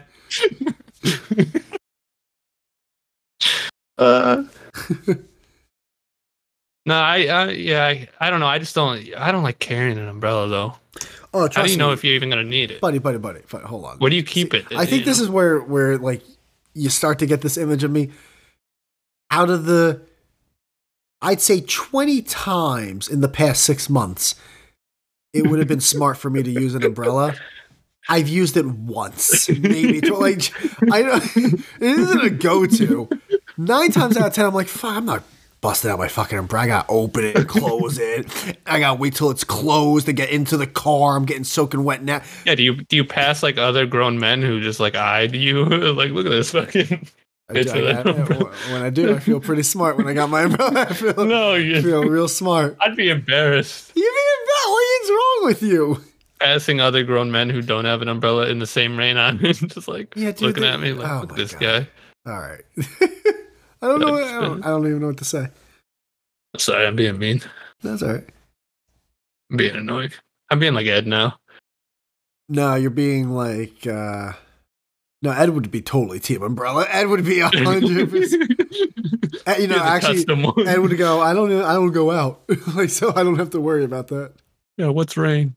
No, I don't know. I don't like carrying an umbrella though.
Oh,
how do you know if you're even gonna need it,
buddy? Hold on.
Where do you keep it?
I think this is where like you start to get this image of me. Out of I'd say 20 times in the past 6 months, it would have been smart for me to use an umbrella. I've used it once, maybe. Like, it isn't a go-to. 9 times out of 10, I'm like, fuck, I'm not busting out my fucking umbrella. I gotta open it and close it. I gotta wait till it's closed to get into the car. I'm getting soaking wet now. Yeah,
do you pass like other grown men who just like eyed you? Like, look at this fucking.
When I do, I feel pretty smart when I got my umbrella. I feel real smart.
I'd be embarrassed.
You'd be embarrassed? What's wrong with you?
Passing other grown men who don't have an umbrella in the same rain on me, just like looking at me like, look at this guy.
All right. I don't know. I don't even know what to say.
Sorry, I'm being mean.
That's all right.
I'm being annoying. I'm being like Ed now.
No, you're being like... No, Ed would be totally team umbrella. Ed would be 100%. Actually, Ed would go, I don't go out. Like, so I don't have to worry about that.
Yeah, what's rain?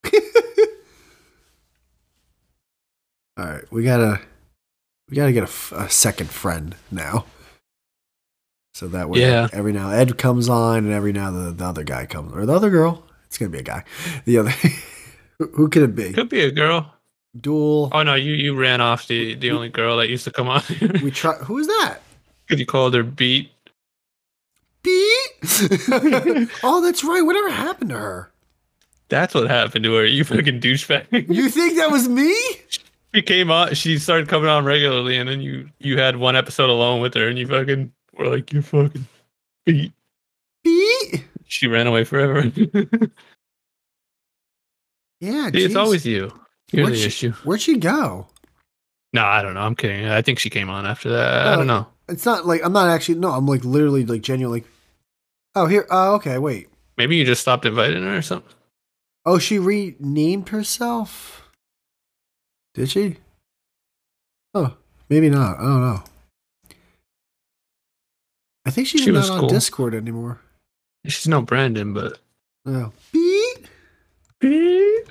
All right, we gotta get a second friend now. So that way, every now Ed comes on, and every now the other guy comes, or the other girl. It's gonna be a guy. The other, who could it be?
Could be a girl.
Duel.
Oh no, you ran off the only girl that used to come on here.
We try. Who's that?
Because you called her Beat.
Beat. Oh, that's right. Whatever happened to her?
That's what happened to her. You fucking douchebag.
You think that was me?
She came on. She started coming on regularly, and then you had one episode alone with her, and you fucking were like, "You're fucking Beat."
Beat.
She ran away forever.
Yeah,
See, it's always you. You're the issue.
Where'd she go?
No, I don't know. I'm kidding. I think she came on after that. I don't know.
It's not like I'm not actually. No, I'm like literally like genuinely. Oh, here. Oh, okay. Wait.
Maybe you just stopped inviting her or something.
Oh, she renamed herself. Did she? Oh, maybe not. I don't know. I think she's not on Discord anymore.
She's no Brandon, but.
Oh. Beep.
Beep.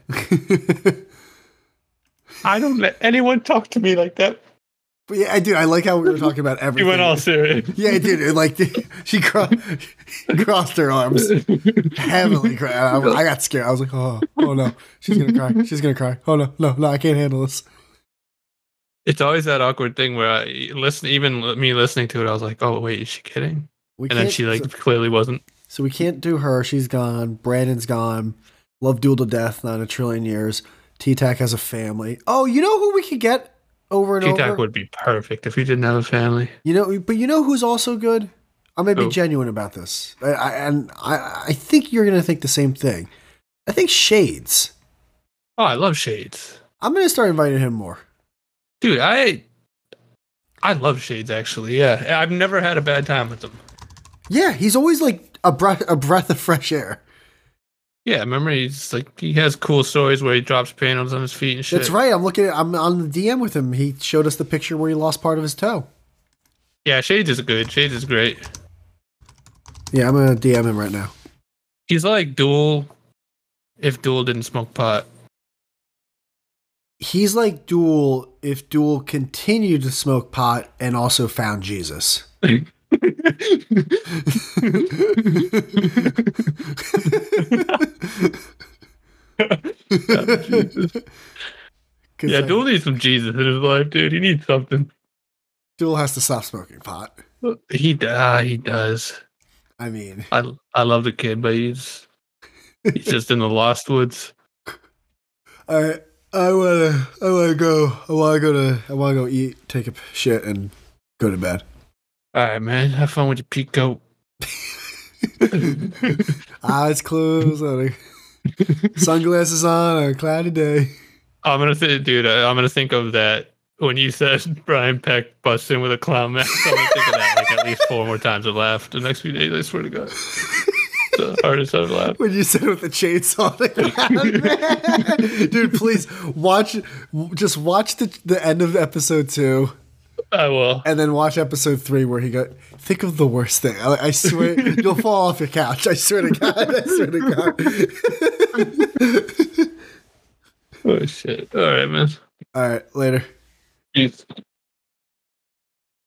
I don't let anyone talk to me like that.
But yeah, I do. I like how we were talking about everything.
You went all serious.
Yeah, I did. Like she crossed her arms, heavily cried. I got scared. I was like, oh no, she's gonna cry. She's gonna cry. Oh no, I can't handle this.
It's always that awkward thing where I listen. Even me listening to it, I was like, oh wait, is she kidding? And then she clearly wasn't.
So we can't do her. She's gone. Brandon's gone. Love Duel to Death. Not in a trillion years. T-Tac has a family. Oh, you know who we could get over and over?
T-Tac would be perfect if he didn't have a family.
You know, but you know who's also good? I'm gonna be genuine about this, I think you're gonna think the same thing. I think Shades.
Oh, I love Shades.
I'm gonna start inviting him more.
Dude, I love Shades actually. Yeah, I've never had a bad time with him.
Yeah, he's always like a breath of fresh air.
Yeah, remember he has cool stories where he drops panels on his feet and shit.
That's right. I'm on the DM with him. He showed us the picture where he lost part of his toe.
Yeah, Shades is good. Shades is great.
Yeah, I'm gonna DM him right now.
He's like Duel if Duel didn't smoke pot.
He's like Duel if Duel continued to smoke pot and also found Jesus.
Yeah, Duel needs some Jesus in his life, dude. He needs something.
Duel has to stop smoking pot.
He does.
I mean,
I love the kid, but he's just in the lost woods.
I wanna go eat, take a shit, and go to bed.
All right, man. Have fun with your peacoat.
Eyes closed, sunglasses on, a cloudy day.
I'm gonna think of that when you said Brian Peck busts in with a clown mask. I'm gonna think of that like at least 4 more times. I laughed the next few days. I swear to God, it's the hardest I've laughed.
When you said with the chainsaw, dude, please watch the end of episode 2.
I will.
And then watch episode 3 where he got. Think of the worst thing. I swear you'll fall off your couch. I swear to God. I swear to God.
Oh shit! All right, man.
All right, later.
Peace.